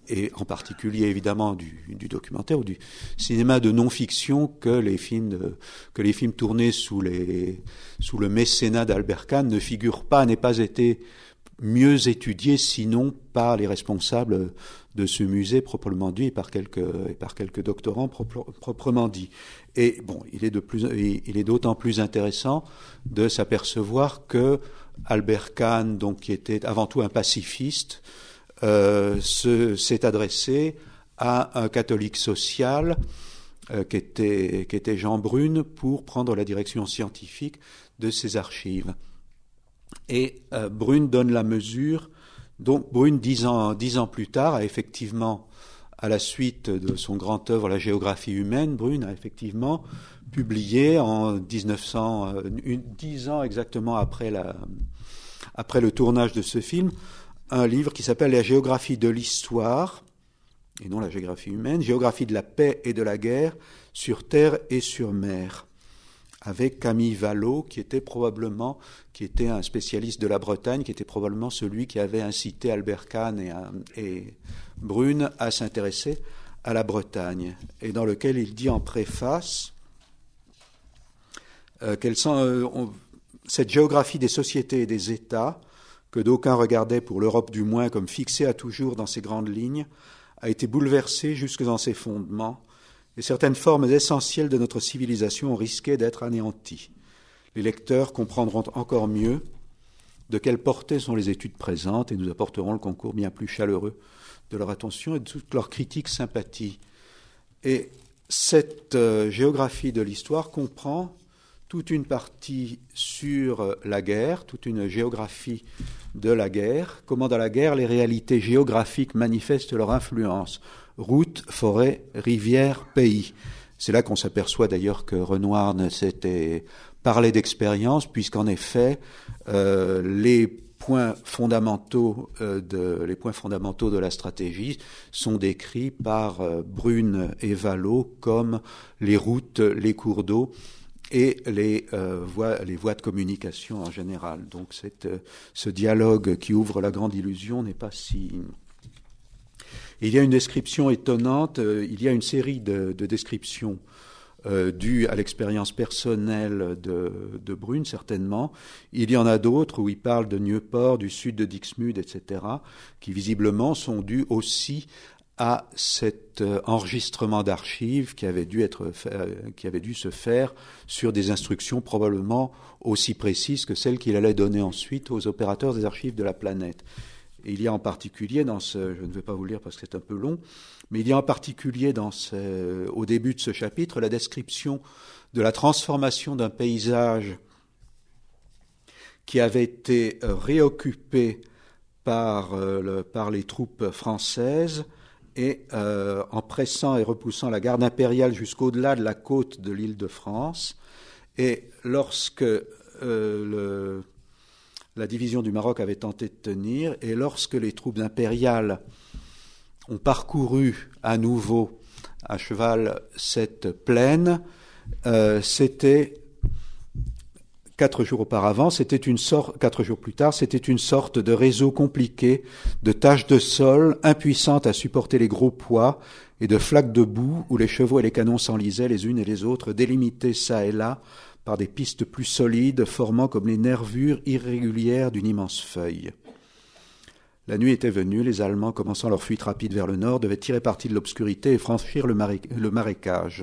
et en particulier évidemment du, du documentaire ou du cinéma de non-fiction que les films de, que les films tournés sous les sous le mécénat d'Albert Kahn ne figurent pas, n'aient pas été mieux étudiés sinon par les responsables de ce musée proprement dit et par quelques et par quelques doctorants propre, proprement dit. Et bon, il est de plus il est d'autant plus intéressant de s'apercevoir que Albert Kahn, donc qui était avant tout un pacifiste, euh, se, s'est adressé à un catholique social euh, qui était qui était Jean Brune pour prendre la direction scientifique de ses archives. Et euh, Brune donne la mesure. Donc Brune, dix ans, dix ans plus tard, a effectivement, à la suite de son grand œuvre La géographie humaine, Brune a effectivement publié en dix-neuf cents, euh, dix ans exactement après, la, après le tournage de ce film, un livre qui s'appelle La géographie de l'histoire, et non la géographie humaine, géographie de la paix et de la guerre sur terre et sur mer, avec Camille Vallot, qui était probablement, qui était un spécialiste de la Bretagne, qui était probablement celui qui avait incité Albert Kahn et, et Brune à s'intéresser à la Bretagne, et dans lequel il dit en préface euh, qu'elle sent, euh, on, cette géographie des sociétés et des États, que d'aucuns regardaient, pour l'Europe du moins, comme fixée à toujours dans ses grandes lignes, a été bouleversée jusque dans ses fondements, et certaines formes essentielles de notre civilisation ont risqué d'être anéanties. Les lecteurs comprendront encore mieux de quelle portée sont les études présentes et nous apporteront le concours bien plus chaleureux de leur attention et de toute leur critique sympathie. Et cette euh, géographie de l'histoire comprend toute une partie sur la guerre, toute une géographie de la guerre, comment dans la guerre les réalités géographiques manifestent leur influence. Routes, forêts, rivières, pays. C'est là qu'on s'aperçoit d'ailleurs que Renoir ne s'était parlé d'expérience, puisqu'en effet, euh, les points fondamentaux euh, de les points fondamentaux de la stratégie sont décrits par euh, Brune et Vallot comme les routes, les cours d'eau et les euh, voies les voies de communication en général. Donc cette, euh, ce dialogue qui ouvre la grande illusion n'est pas si... Il y a une description étonnante, euh, il y a une série de, de descriptions euh, dues à l'expérience personnelle de, de Brune, certainement. Il y en a d'autres où il parle de Nieuport, du sud de Dixmude, et cetera, qui visiblement sont dues aussi à cet euh, enregistrement d'archives qui avait dû être fait, euh, qui avait dû se faire sur des instructions probablement aussi précises que celles qu'il allait donner ensuite aux opérateurs des archives de la planète. Et il y a en particulier dans ce, je ne vais pas vous le lire parce que c'est un peu long, mais il y a en particulier dans ce, au début de ce chapitre la description de la transformation d'un paysage qui avait été réoccupé par, euh, le, par les troupes françaises et euh, en pressant et repoussant la garde impériale jusqu'au-delà de la côte de l'île de France. Et lorsque euh, le La division du Maroc avait tenté de tenir, et lorsque les troupes impériales ont parcouru à nouveau à cheval cette plaine, euh, c'était quatre jours auparavant, c'était une sorte, quatre jours plus tard, c'était une sorte de réseau compliqué de taches de sol impuissantes à supporter les gros poids et de flaques de boue où les chevaux et les canons s'enlisaient les unes et les autres, délimités çà et là par des pistes plus solides, formant comme les nervures irrégulières d'une immense feuille. La nuit était venue, les Allemands, commençant leur fuite rapide vers le nord, devaient tirer parti de l'obscurité et franchir le, maré- le marécage.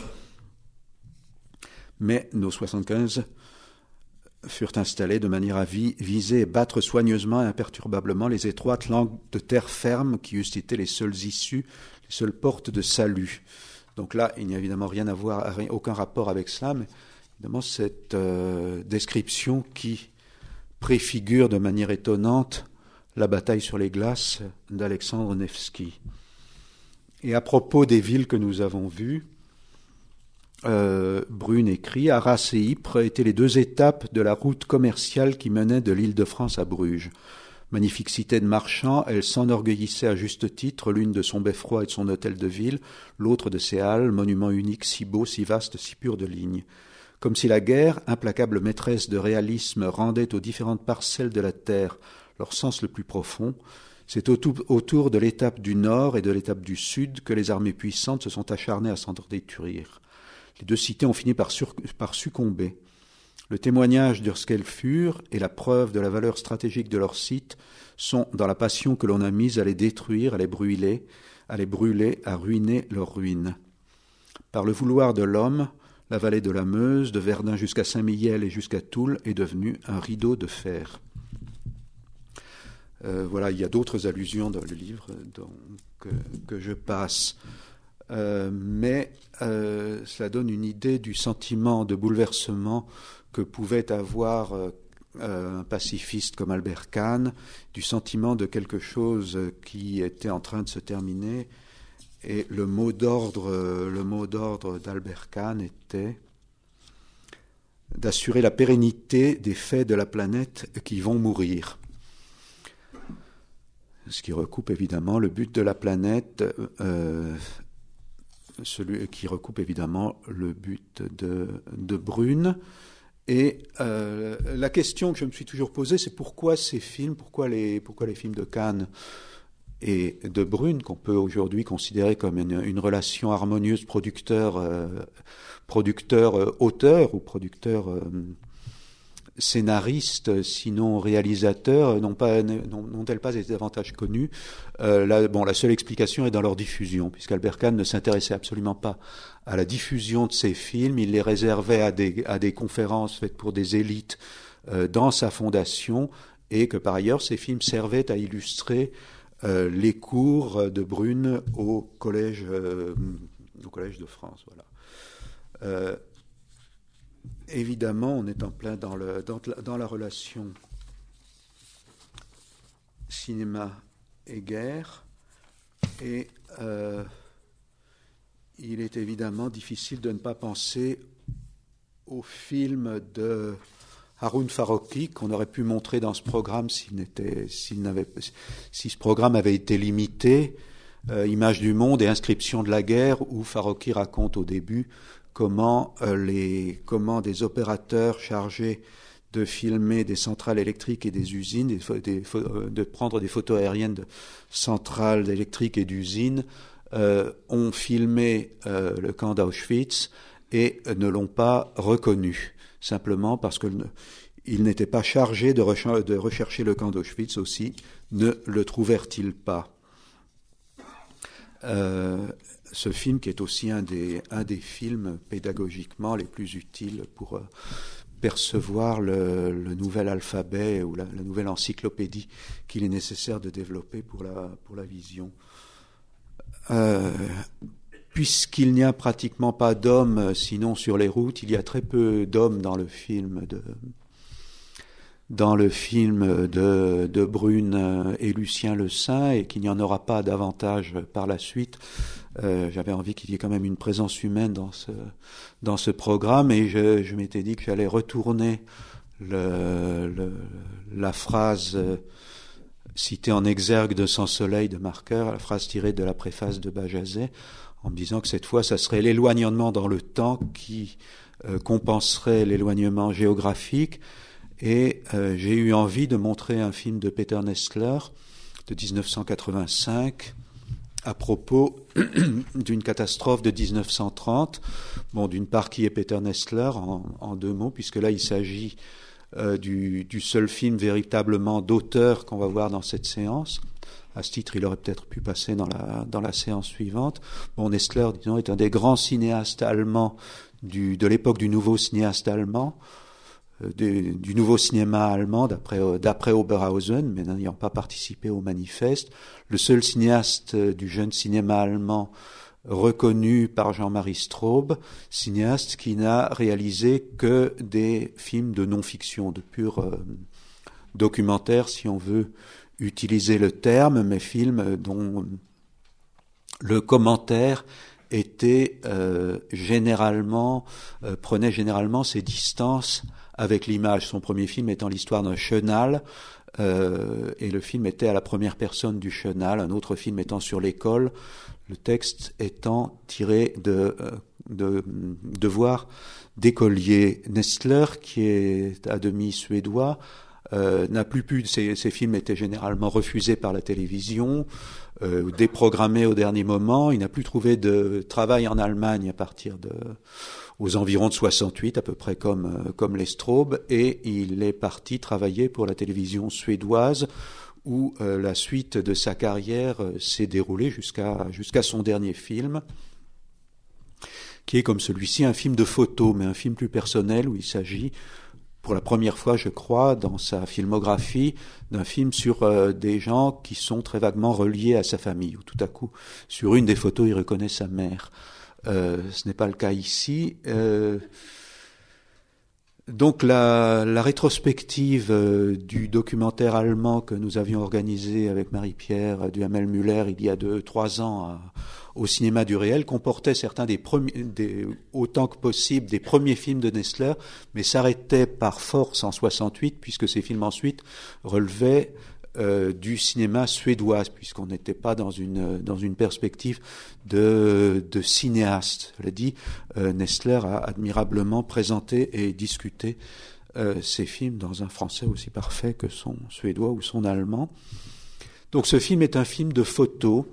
Mais nos soixante-quinze furent installés de manière à vi- viser et battre soigneusement et imperturbablement les étroites langues de terre ferme qui eussent été les seules issues, les seules portes de salut. Donc là, il n'y a évidemment rien à voir, aucun rapport avec cela, mais évidemment, cette euh, description qui préfigure de manière étonnante la bataille sur les glaces d'Alexandre Nevsky. Et à propos des villes que nous avons vues, euh, Brune écrit « Arras et Ypres étaient les deux étapes de la route commerciale qui menait de l'Île-de-France à Bruges. Magnifique cité de marchands, elle s'enorgueillissait à juste titre, l'une de son beffroi et de son hôtel de ville, l'autre de ses halles, monument unique, si beau, si vaste, si pur de lignes. Comme si la guerre, implacable maîtresse de réalisme, rendait aux différentes parcelles de la terre leur sens le plus profond, C'est autour, autour de l'étape du nord et de l'étape du sud que les armées puissantes se sont acharnées à s'en détruire. Les deux cités ont fini par, sur, par succomber. Le témoignage de ce qu'elles furent et la preuve de la valeur stratégique de leurs sites sont dans la passion que l'on a mise à les détruire, à les brûler, à les brûler, à ruiner leurs ruines. Par le vouloir de l'homme, la vallée de la Meuse, de Verdun jusqu'à Saint-Mihiel et jusqu'à Toul, est devenue un rideau de fer. Euh, voilà, il y a d'autres allusions dans le livre donc, que, que je passe. Euh, mais euh, cela donne une idée du sentiment de bouleversement que pouvait avoir euh, un pacifiste comme Albert Kahn, du sentiment de quelque chose qui était en train de se terminer. Et le mot d'ordre, le mot d'ordre d'Albert Kahn était d'assurer la pérennité des faits de la planète qui vont mourir. Ce qui recoupe évidemment le but de la planète, euh, celui qui recoupe évidemment le but de, de Brune. Et euh, la question que je me suis toujours posée, c'est pourquoi ces films, pourquoi les, pourquoi les films de Kahn et de Brune, qu'on peut aujourd'hui considérer comme une, une relation harmonieuse producteur, euh, producteur euh, auteur ou producteur euh, scénariste, sinon réalisateur, n'ont pas, n'ont-elles pas été davantage connues? euh, la, bon, la seule explication est dans leur diffusion, puisqu'Albert Kahn ne s'intéressait absolument pas à la diffusion de ses films, il les réservait à des, à des conférences faites pour des élites euh, dans sa fondation, et que par ailleurs ces films servaient à illustrer euh, les cours de Brune au collège, euh, au collège de France. Voilà. Euh, Évidemment, on est en plein dans, le, dans, dans la relation cinéma et guerre, et euh, il est évidemment difficile de ne pas penser au film de Haroun Farrokhly qu'on aurait pu montrer dans ce programme s'il n'était, s'il n'avait, si ce programme avait été limité, euh, Images du monde et Inscription de la guerre, où Farrokhly raconte au début comment, euh, les, comment des opérateurs chargés de filmer des centrales électriques et des usines, des, des, de prendre des photos aériennes de centrales électriques et d'usines, euh, ont filmé euh, le camp d'Auschwitz et ne l'ont pas reconnu, simplement parce qu'ils n'étaient pas chargés de, recher- de rechercher le camp d'Auschwitz aussi, ne le trouvèrent-ils pas. Euh, ce film qui est aussi un des, un des films pédagogiquement les plus utiles pour euh, percevoir le, le nouvel alphabet ou la, la nouvelle encyclopédie qu'il est nécessaire de développer pour la, pour la vision. Euh, puisqu'il n'y a pratiquement pas d'hommes sinon sur les routes, il y a très peu d'hommes dans le film de... dans le film de, de Brune et Lucien Le Saint, et qu'il n'y en aura pas davantage par la suite. Euh, j'avais envie qu'il y ait quand même une présence humaine dans ce, dans ce programme, et je, je m'étais dit que j'allais retourner le, le, la phrase citée en exergue de Sans Soleil de Marqueur, la phrase tirée de la préface de Bajazet, en me disant que cette fois, ça serait l'éloignement dans le temps qui euh, compenserait l'éloignement géographique. Et euh, j'ai eu envie de montrer un film de Peter Nestler de dix-neuf cent quatre-vingt-cinq à propos d'une catastrophe de dix-neuf cent trente. Bon, d'une part, qui est Peter Nestler, en, en deux mots, puisque là, il s'agit euh, du, du seul film véritablement d'auteur qu'on va voir dans cette séance. À ce titre, il aurait peut-être pu passer dans la, dans la séance suivante. Bon, Nestler, disons, est un des grands cinéastes allemands du, de l'époque du nouveau cinéaste allemand, Du, du nouveau cinéma allemand d'après, d'après Oberhausen, mais n'ayant pas participé au manifeste, le seul cinéaste du jeune cinéma allemand reconnu par Jean-Marie Straub, cinéaste qui n'a réalisé que des films de non-fiction, de pur euh, documentaire, si on veut utiliser le terme, mais films dont le commentaire était euh, généralement, euh, prenait généralement ses distances avec l'image. Son premier film étant l'histoire d'un chenal, euh, et le film était à la première personne du chenal, un autre film étant sur l'école, le texte étant tiré de, de, de devoirs d'écolier. Nestler, qui est à demi suédois, euh, n'a plus pu, ces, ces films étaient généralement refusés par la télévision, euh, ou déprogrammés au dernier moment. Il n'a plus trouvé de travail en Allemagne à partir de, aux environs de soixante-huit, à peu près comme, euh, comme les Straub, et il est parti travailler pour la télévision suédoise, où euh, la suite de sa carrière euh, s'est déroulée jusqu'à, jusqu'à son dernier film, qui est comme celui-ci un film de photo, mais un film plus personnel, où il s'agit, pour la première fois, je crois, dans sa filmographie, d'un film sur euh, des gens qui sont très vaguement reliés à sa famille, où tout à coup, sur une des photos, il reconnaît sa mère. Euh, ce n'est pas le cas ici. Euh, donc la, la rétrospective euh, du documentaire allemand que nous avions organisé avec Marie-Pierre Duhamel Müller il y a deux, trois ans à, au cinéma du réel comportait certains des premiers, des, autant que possible, des premiers films de Nestler, mais s'arrêtait par force en soixante-huit, puisque ces films ensuite relevaient euh, du cinéma suédois, puisqu'on n'était pas dans une dans une perspective de, de cinéaste. Je l'ai dit, euh, Nestler a admirablement présenté et discuté euh, ces films dans un français aussi parfait que son suédois ou son allemand. Donc ce film est un film de photo.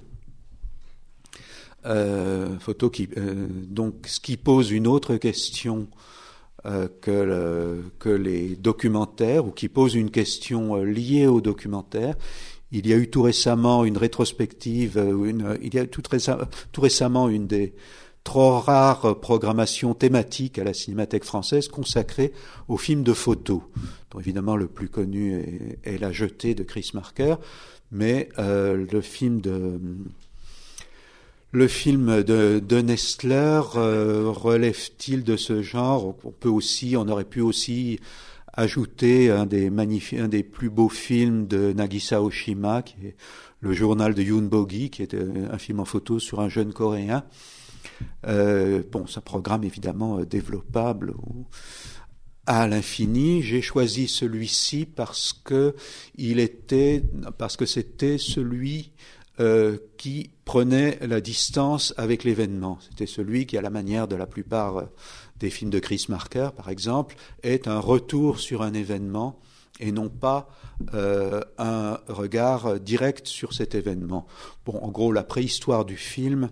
Euh, photo qui euh, donc ce qui pose une autre question euh, que le, que les documentaires, ou qui pose une question euh, liée aux documentaires. Il y a eu tout récemment une rétrospective, euh, une, il y a eu tout, récem- tout récemment une des trop rares programmations thématiques à la Cinémathèque française consacrée aux films de photos, dont évidemment le plus connu est, est La Jetée de Chris Marker, mais euh, le film de Le film de, de Nestler euh, relève-t-il de ce genre? On peut aussi, on aurait pu aussi ajouter un des magnifiques, un des plus beaux films de Nagisa Oshima, qui est Le Journal de Yoon Bogi, qui est un film en photo sur un jeune Coréen. Euh, bon, c'est un programme évidemment développable à l'infini. J'ai choisi celui-ci parce que il était, parce que c'était celui Euh, qui prenait la distance avec l'événement. C'était celui qui, à la manière de la plupart des films de Chris Marker, par exemple, est un retour sur un événement et non pas euh, un regard direct sur cet événement. Bon, en gros, la préhistoire du film,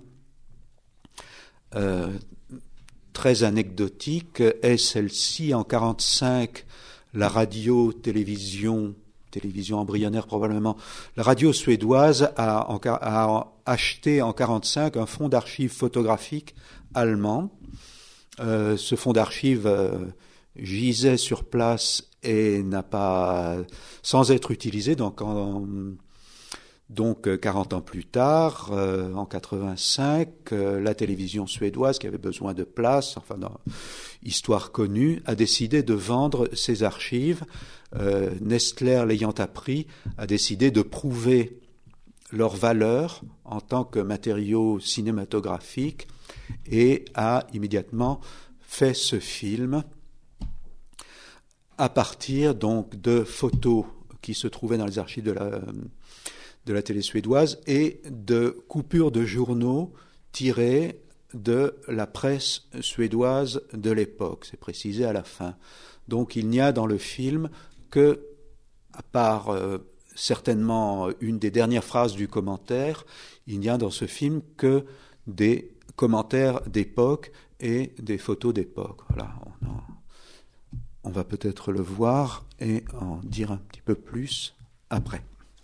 euh, très anecdotique, est celle-ci. En quarante-cinq, la radio-télévision télévision embryonnaire probablement, la radio suédoise a, en, a acheté en quarante-cinq un fonds d'archives photographiques allemand. Euh, ce fonds d'archives euh, gisait sur place et n'a pas, sans être utilisé, donc en, donc quarante ans plus tard, euh, en quatre-vingt-cinq, euh, la télévision suédoise, qui avait besoin de place, enfin dans histoire connue, a décidé de vendre ses archives. Euh, Nestler, l'ayant appris, a décidé de prouver leur valeur en tant que matériau cinématographique et a immédiatement fait ce film à partir donc de photos qui se trouvaient dans les archives de la, de la télé suédoise et de coupures de journaux tirées de la presse suédoise de l'époque. C'est précisé à la fin. Donc il n'y a dans le film que, à part euh, certainement une des dernières phrases du commentaire, il n'y a dans ce film que des commentaires d'époque et des photos d'époque. Voilà, on, en, on va peut-être le voir et en dire un petit peu plus après.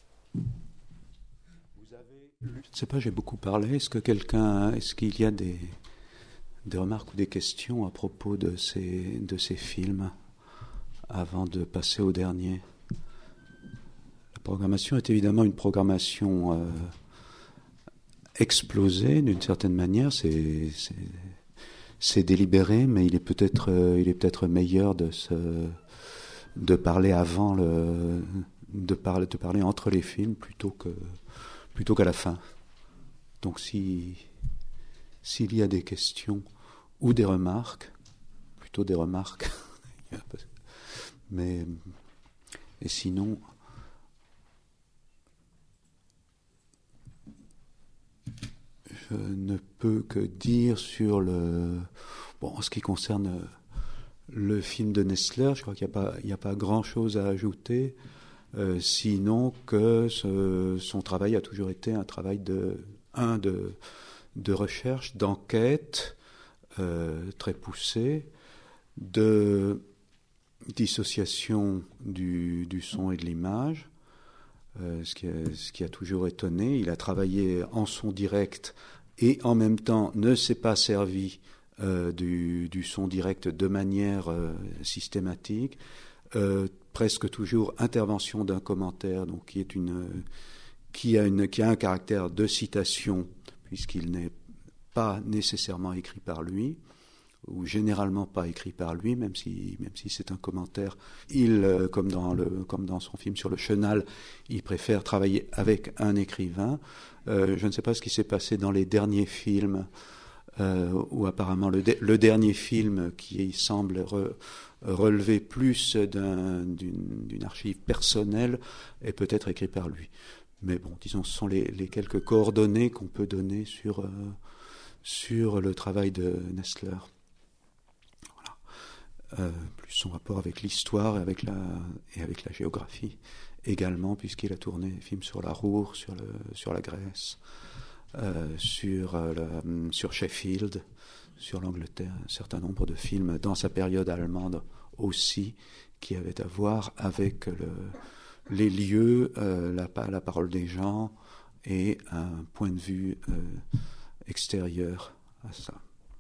Vous avez lu, je ne sais pas, j'ai beaucoup parlé. Est-ce que quelqu'un, est-ce qu'il y a des, des remarques ou des questions à propos de ces, de ces films avant de passer au dernier? La programmation est évidemment une programmation euh, explosée d'une certaine manière. C'est, c'est, c'est délibéré, mais il est peut-être, euh, il est peut-être meilleur de se, de parler avant le, de parler, de parler entre les films plutôt que, plutôt qu'à la fin. Donc, si, s'il y a des questions ou des remarques, plutôt des remarques. Mais, et sinon, je ne peux que dire sur le, bon, en ce qui concerne le film de Nestler, je crois qu'il n'y a pas, il n'y a pas grand-chose à ajouter, euh, sinon que ce, son travail a toujours été un travail de, un, de, de recherche, d'enquête euh, très poussé, de dissociation du, du son et de l'image, euh, ce, qui a, ce qui a toujours étonné. Il a travaillé en son direct et en même temps ne s'est pas servi euh, du, du son direct de manière euh, systématique. Euh, presque toujours intervention d'un commentaire, donc qui est une, qui a une, qui a un caractère de citation puisqu'il n'est pas nécessairement écrit par lui, ou généralement pas écrit par lui, même si, même si c'est un commentaire. Il, euh, comme dans le, comme dans son film sur le chenal, il préfère travailler avec un écrivain. Euh, je ne sais pas ce qui s'est passé dans les derniers films, euh, où apparemment le, de, le dernier film qui semble re, relever plus d'un, d'une, d'une archive personnelle est peut-être écrit par lui. Mais bon, disons, ce sont les, les quelques coordonnées qu'on peut donner sur, euh, sur le travail de Nestler. Euh, plus son rapport avec l'histoire et avec la, et avec la géographie également, puisqu'il a tourné des films sur la Ruhr, sur, le, sur la Grèce, euh, sur, euh, le, sur Sheffield, sur l'Angleterre, un certain nombre de films dans sa période allemande aussi, qui avaient à voir avec le, les lieux, euh, la, la parole des gens et un point de vue euh, extérieur à ça.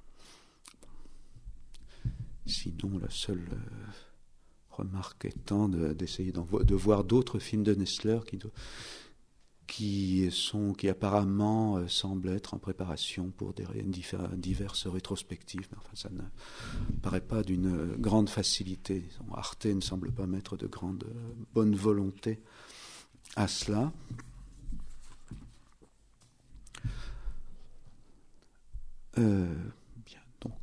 Sinon, la seule euh, remarque étant de, d'essayer vo- de voir d'autres films de Nestler qui, do- qui, sont, qui apparemment euh, semblent être en préparation pour des ré- diffé- diverses rétrospectives. Mais enfin, ça ne paraît pas d'une euh, grande facilité. Arte ne semble pas mettre de grande euh, bonne volonté à cela. Euh, bien, donc...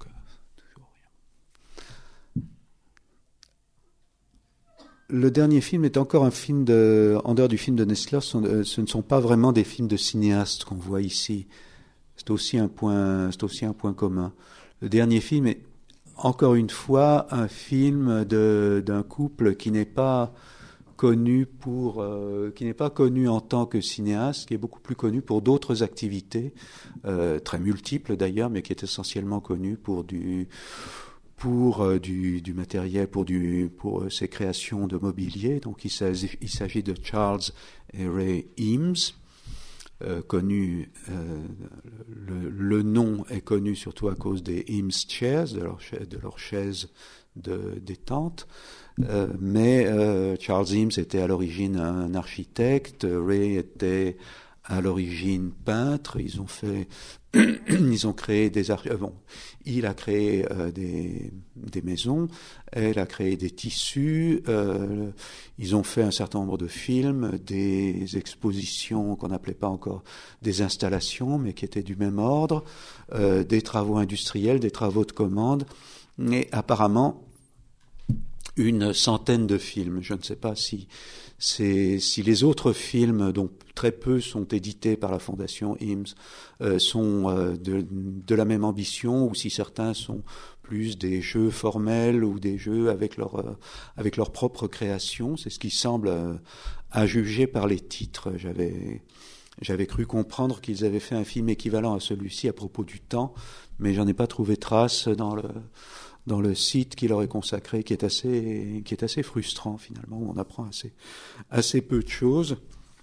Le dernier film est encore un film de, en dehors du film de Nestler, ce, ce ne sont pas vraiment des films de cinéastes qu'on voit ici. C'est aussi un point, c'est aussi un point commun. Le dernier film est encore une fois un film de, d'un couple qui n'est pas connu pour, euh, qui n'est pas connu en tant que cinéaste, qui est beaucoup plus connu pour d'autres activités, euh, très multiples d'ailleurs, mais qui est essentiellement connu pour du pour euh, du, du matériel, pour, du, pour euh, ses créations de mobilier. Donc il s'agit, il s'agit de Charles et Ray Eames, euh, connu, euh, le, le nom est connu surtout à cause des Eames Chairs, de leur, de leur chaise de détente. Euh, mais euh, Charles Eames était à l'origine un architecte, Ray était à l'origine peintre. Ils ont fait, ils ont créé des arch... bon, il a créé euh, des, des maisons, elle a créé des tissus. Euh, ils ont fait un certain nombre de films, des expositions qu'on n'appelait pas encore des installations, mais qui étaient du même ordre, euh, des travaux industriels, des travaux de commande, et apparemment une centaine de films. Je ne sais pas si c'est, si les autres films, dont très peu sont édités par la Fondation Eames, euh, sont euh, de, de la même ambition, ou si certains sont plus des jeux formels ou des jeux avec leur, euh, avec leur propre création. C'est ce qui semble euh, à juger par les titres. J'avais, j'avais cru comprendre qu'ils avaient fait un film équivalent à celui-ci à propos du temps, mais j'en ai pas trouvé trace dans le... dans le site qui leur est consacré, qui est assez, qui est assez frustrant finalement, où on apprend assez, assez peu de choses.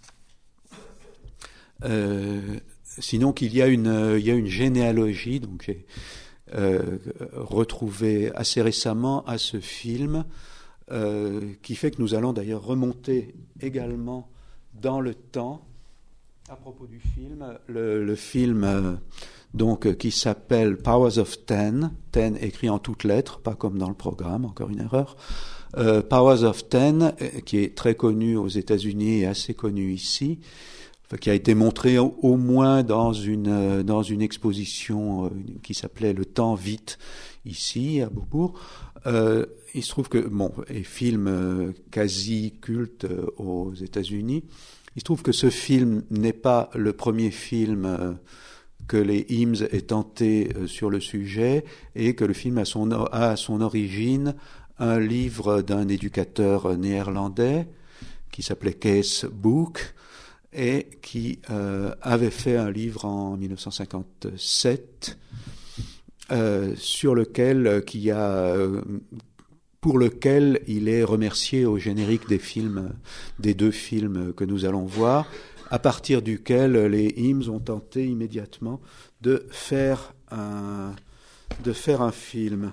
Euh, sinon qu'il y a une, il y a une généalogie, donc j'ai euh, retrouvé assez récemment à ce film, euh, qui fait que nous allons d'ailleurs remonter également dans le temps. À propos du film, le, le film euh, donc qui s'appelle Powers of Ten, Ten écrit en toutes lettres, pas comme dans le programme, encore une erreur. Euh, Powers of Ten, qui est très connu aux États-Unis et assez connu ici, enfin, qui a été montré au, au moins dans une dans une exposition euh, qui s'appelait Le Temps Vite ici à Beaubourg. Euh, il se trouve que bon, et film euh, quasi culte euh, aux États-Unis. Il se trouve que ce film n'est pas le premier film euh, que les Eames aient tenté euh, sur le sujet et que le film a son, a à son origine un livre d'un éducateur néerlandais qui s'appelait Kees Boek et qui euh, avait fait un livre en dix-neuf cent cinquante-sept euh, sur lequel qui a euh, pour lequel il est remercié au générique des films, des deux films que nous allons voir, à partir duquel les Eames ont tenté immédiatement de faire un, de faire un film,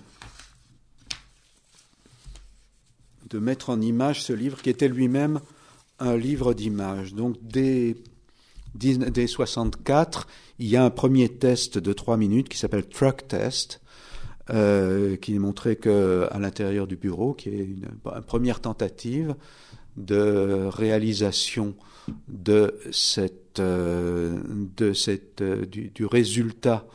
de mettre en image ce livre qui était lui-même un livre d'images. Donc dès, dès soixante-quatre, il y a un premier test de trois minutes qui s'appelle Truck Test, euh, qui montrait que à l'intérieur du bureau, qui est une, une première tentative de réalisation de cette, euh, de cette, euh, du, du résultat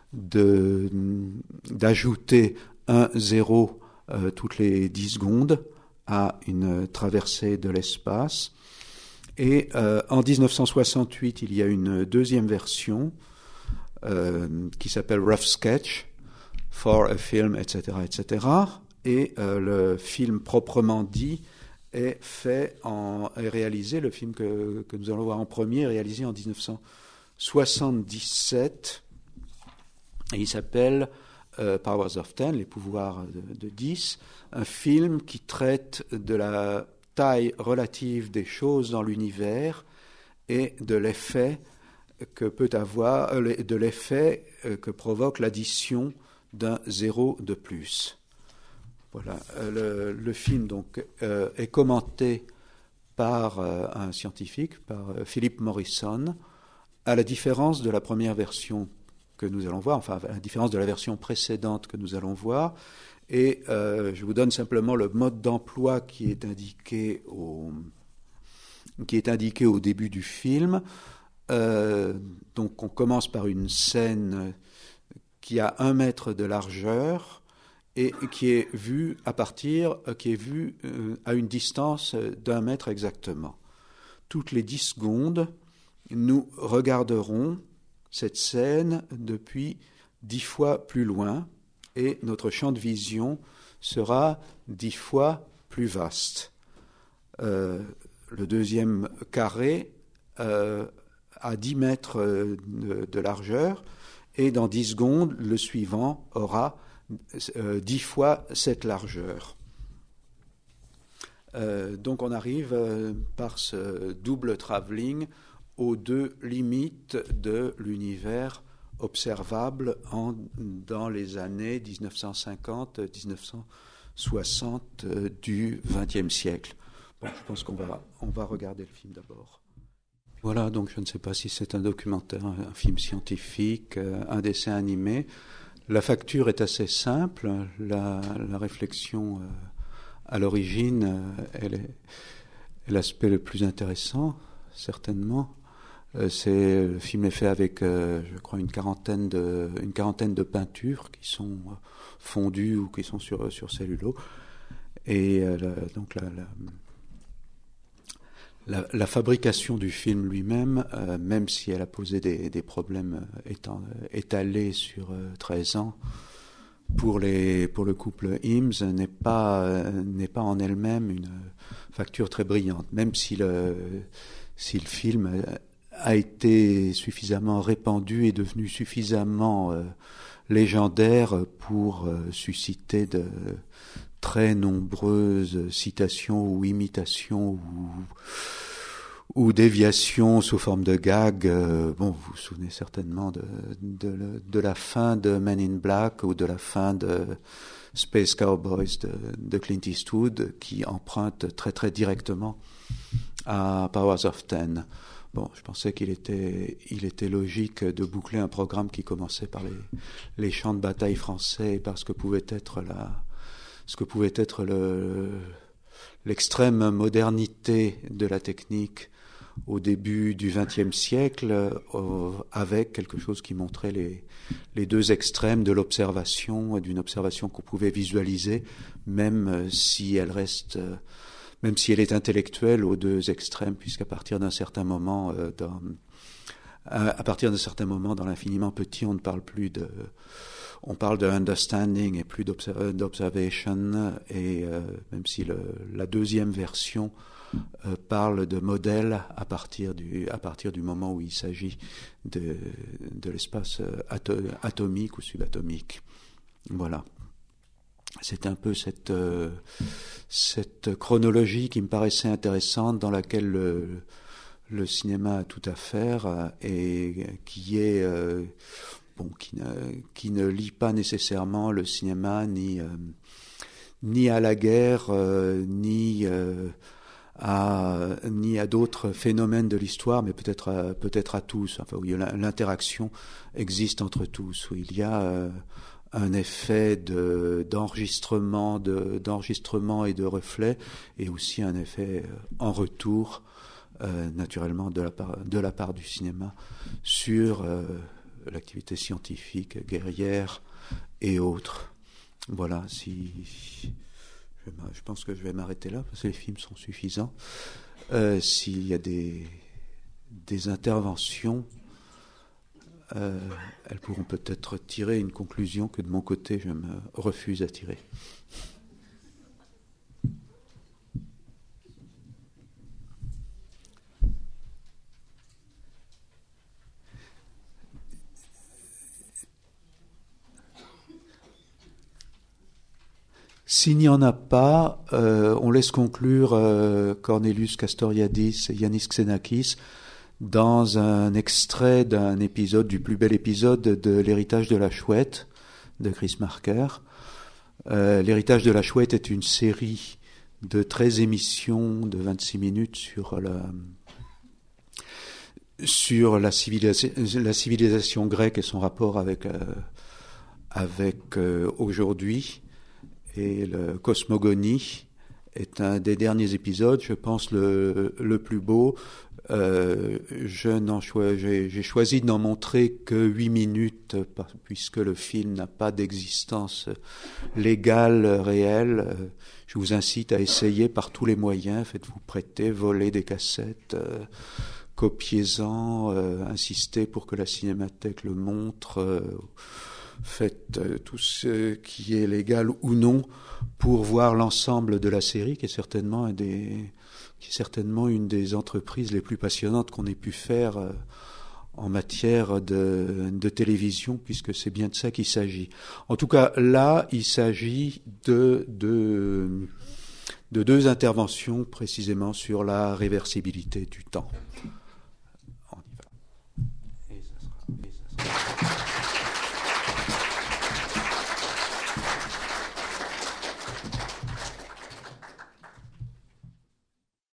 de d'ajouter un zéro euh, toutes les dix secondes à une traversée de l'espace. Et euh, en dix-neuf cent soixante-huit, il y a une deuxième version euh, qui s'appelle Rough Sketch for a Film, et cetera, et cetera. Et euh, le film proprement dit est fait en est réalisé, le film que, que nous allons voir en premier est réalisé en dix-neuf cent soixante-dix-sept et il s'appelle euh, Powers of Ten, les pouvoirs de, de dix, un film qui traite de la taille relative des choses dans l'univers et de l'effet que peut avoir, de l'effet que provoque l'addition d'un zéro de plus. Voilà, le, le film donc euh, est commenté par euh, un scientifique, par euh, Philip Morrison, à la différence de la première version que nous allons voir, enfin à la différence de la version précédente que nous allons voir. Et euh, je vous donne simplement le mode d'emploi qui est indiqué au, qui est indiqué au début du film. Euh, donc on commence par une scène qui a un mètre de largeur et qui est vue à partir, qui est vue euh, à une distance d'un mètre exactement. Toutes les dix secondes, nous regarderons cette scène depuis dix fois plus loin et notre champ de vision sera dix fois plus vaste. Euh, le deuxième carré euh, a dix mètres de, de largeur et dans dix secondes, le suivant aura euh, dix fois cette largeur. Euh, donc on arrive euh, par ce double travelling aux deux limites de l'univers observable en, dans les années dix-neuf cent cinquante à dix-neuf cent soixante euh, du vingtième siècle. Bon, je pense qu'on va, on va regarder le film d'abord. Voilà, donc je ne sais pas si c'est un documentaire, un film scientifique, euh, un dessin animé. La facture est assez simple. La, la réflexion euh, à l'origine, euh, elle est, est l'aspect le plus intéressant, certainement. Euh, c'est, le film est fait avec, euh, je crois, une quarantaine de, une quarantaine de peintures qui sont euh, fondues ou qui sont sur, sur cellulo. Et euh, la, donc la, la La, la fabrication du film lui-même, euh, même si elle a posé des, des problèmes étant, étalés sur euh, treize ans, pour, les, pour le couple Eames, n'est pas, euh, n'est pas en elle-même une facture très brillante, même si le, si le film a été suffisamment répandu et devenu suffisamment euh, légendaire pour euh, susciter de très nombreuses citations ou imitations ou, ou déviations sous forme de gags. Euh, bon, vous vous souvenez certainement de, de, de la fin de Men in Black ou de la fin de Space Cowboys de, de Clint Eastwood qui empruntent très très directement à Powers of Ten. Bon, je pensais qu'il était, il était logique de boucler un programme qui commençait par les, les champs de bataille français et par ce que pouvait être la ce que pouvait être le, l'extrême modernité de la technique au début du vingtième siècle, euh, avec quelque chose qui montrait les, les deux extrêmes de l'observation, d'une observation qu'on pouvait visualiser, même si elle reste, euh, même si elle est intellectuelle aux deux extrêmes, puisqu'à partir d'un certain moment, euh, dans, à, à partir d'un certain moment, dans l'infiniment petit, on ne parle plus de, on parle de understanding et plus d'observation, et euh, même si le, la deuxième version euh, parle de modèle à partir du, à partir du moment où il s'agit de, de l'espace ato, atomique ou subatomique. Voilà. C'est un peu cette, euh, cette chronologie qui me paraissait intéressante, dans laquelle le, le cinéma a tout à faire, et qui est euh, bon, qui ne, qui ne lie pas nécessairement le cinéma ni, euh, ni à la guerre, euh, ni euh, à ni à d'autres phénomènes de l'histoire, mais peut-être à, peut-être à tous. Enfin, où l'interaction existe entre tous, où il y a euh, un effet de, d'enregistrement, de, d'enregistrement et de reflet, et aussi un effet en retour, euh, naturellement, de la part, de la part du cinéma sur euh, l'activité scientifique, guerrière et autres. Voilà, si, je, je pense que je vais m'arrêter là, parce que les films sont suffisants. Euh, s'il y a des, des interventions, Euh, elles pourront peut-être tirer une conclusion que de mon côté je me refuse à tirer. S'il n'y en a pas, euh, on laisse conclure euh, Cornelius Castoriadis et Yannis Xenakis dans un extrait d'un épisode, du plus bel épisode de L'héritage de la chouette de Chris Marker. Euh, L'héritage de la chouette est une série de treize émissions de vingt-six minutes sur la, sur la civilisation, la civilisation grecque et son rapport avec, euh, avec euh, aujourd'hui. Et le Cosmogonie est un des derniers épisodes, je pense le, le plus beau. Euh, je n'en cho- j'ai, j'ai choisi de n'en montrer que huit minutes, puisque le film n'a pas d'existence légale, réelle. Je vous incite à essayer par tous les moyens. Faites-vous prêter, volez des cassettes, euh, copiez-en, euh, insistez pour que la Cinémathèque le montre. Euh, faites euh, tout ce qui est légal ou non pour voir l'ensemble de la série, qui est certainement un des... qui est certainement une des entreprises les plus passionnantes qu'on ait pu faire euh, en matière de, de télévision, puisque c'est bien de ça qu'il s'agit. En tout cas, là, il s'agit de, de, de deux interventions précisément sur la réversibilité du temps.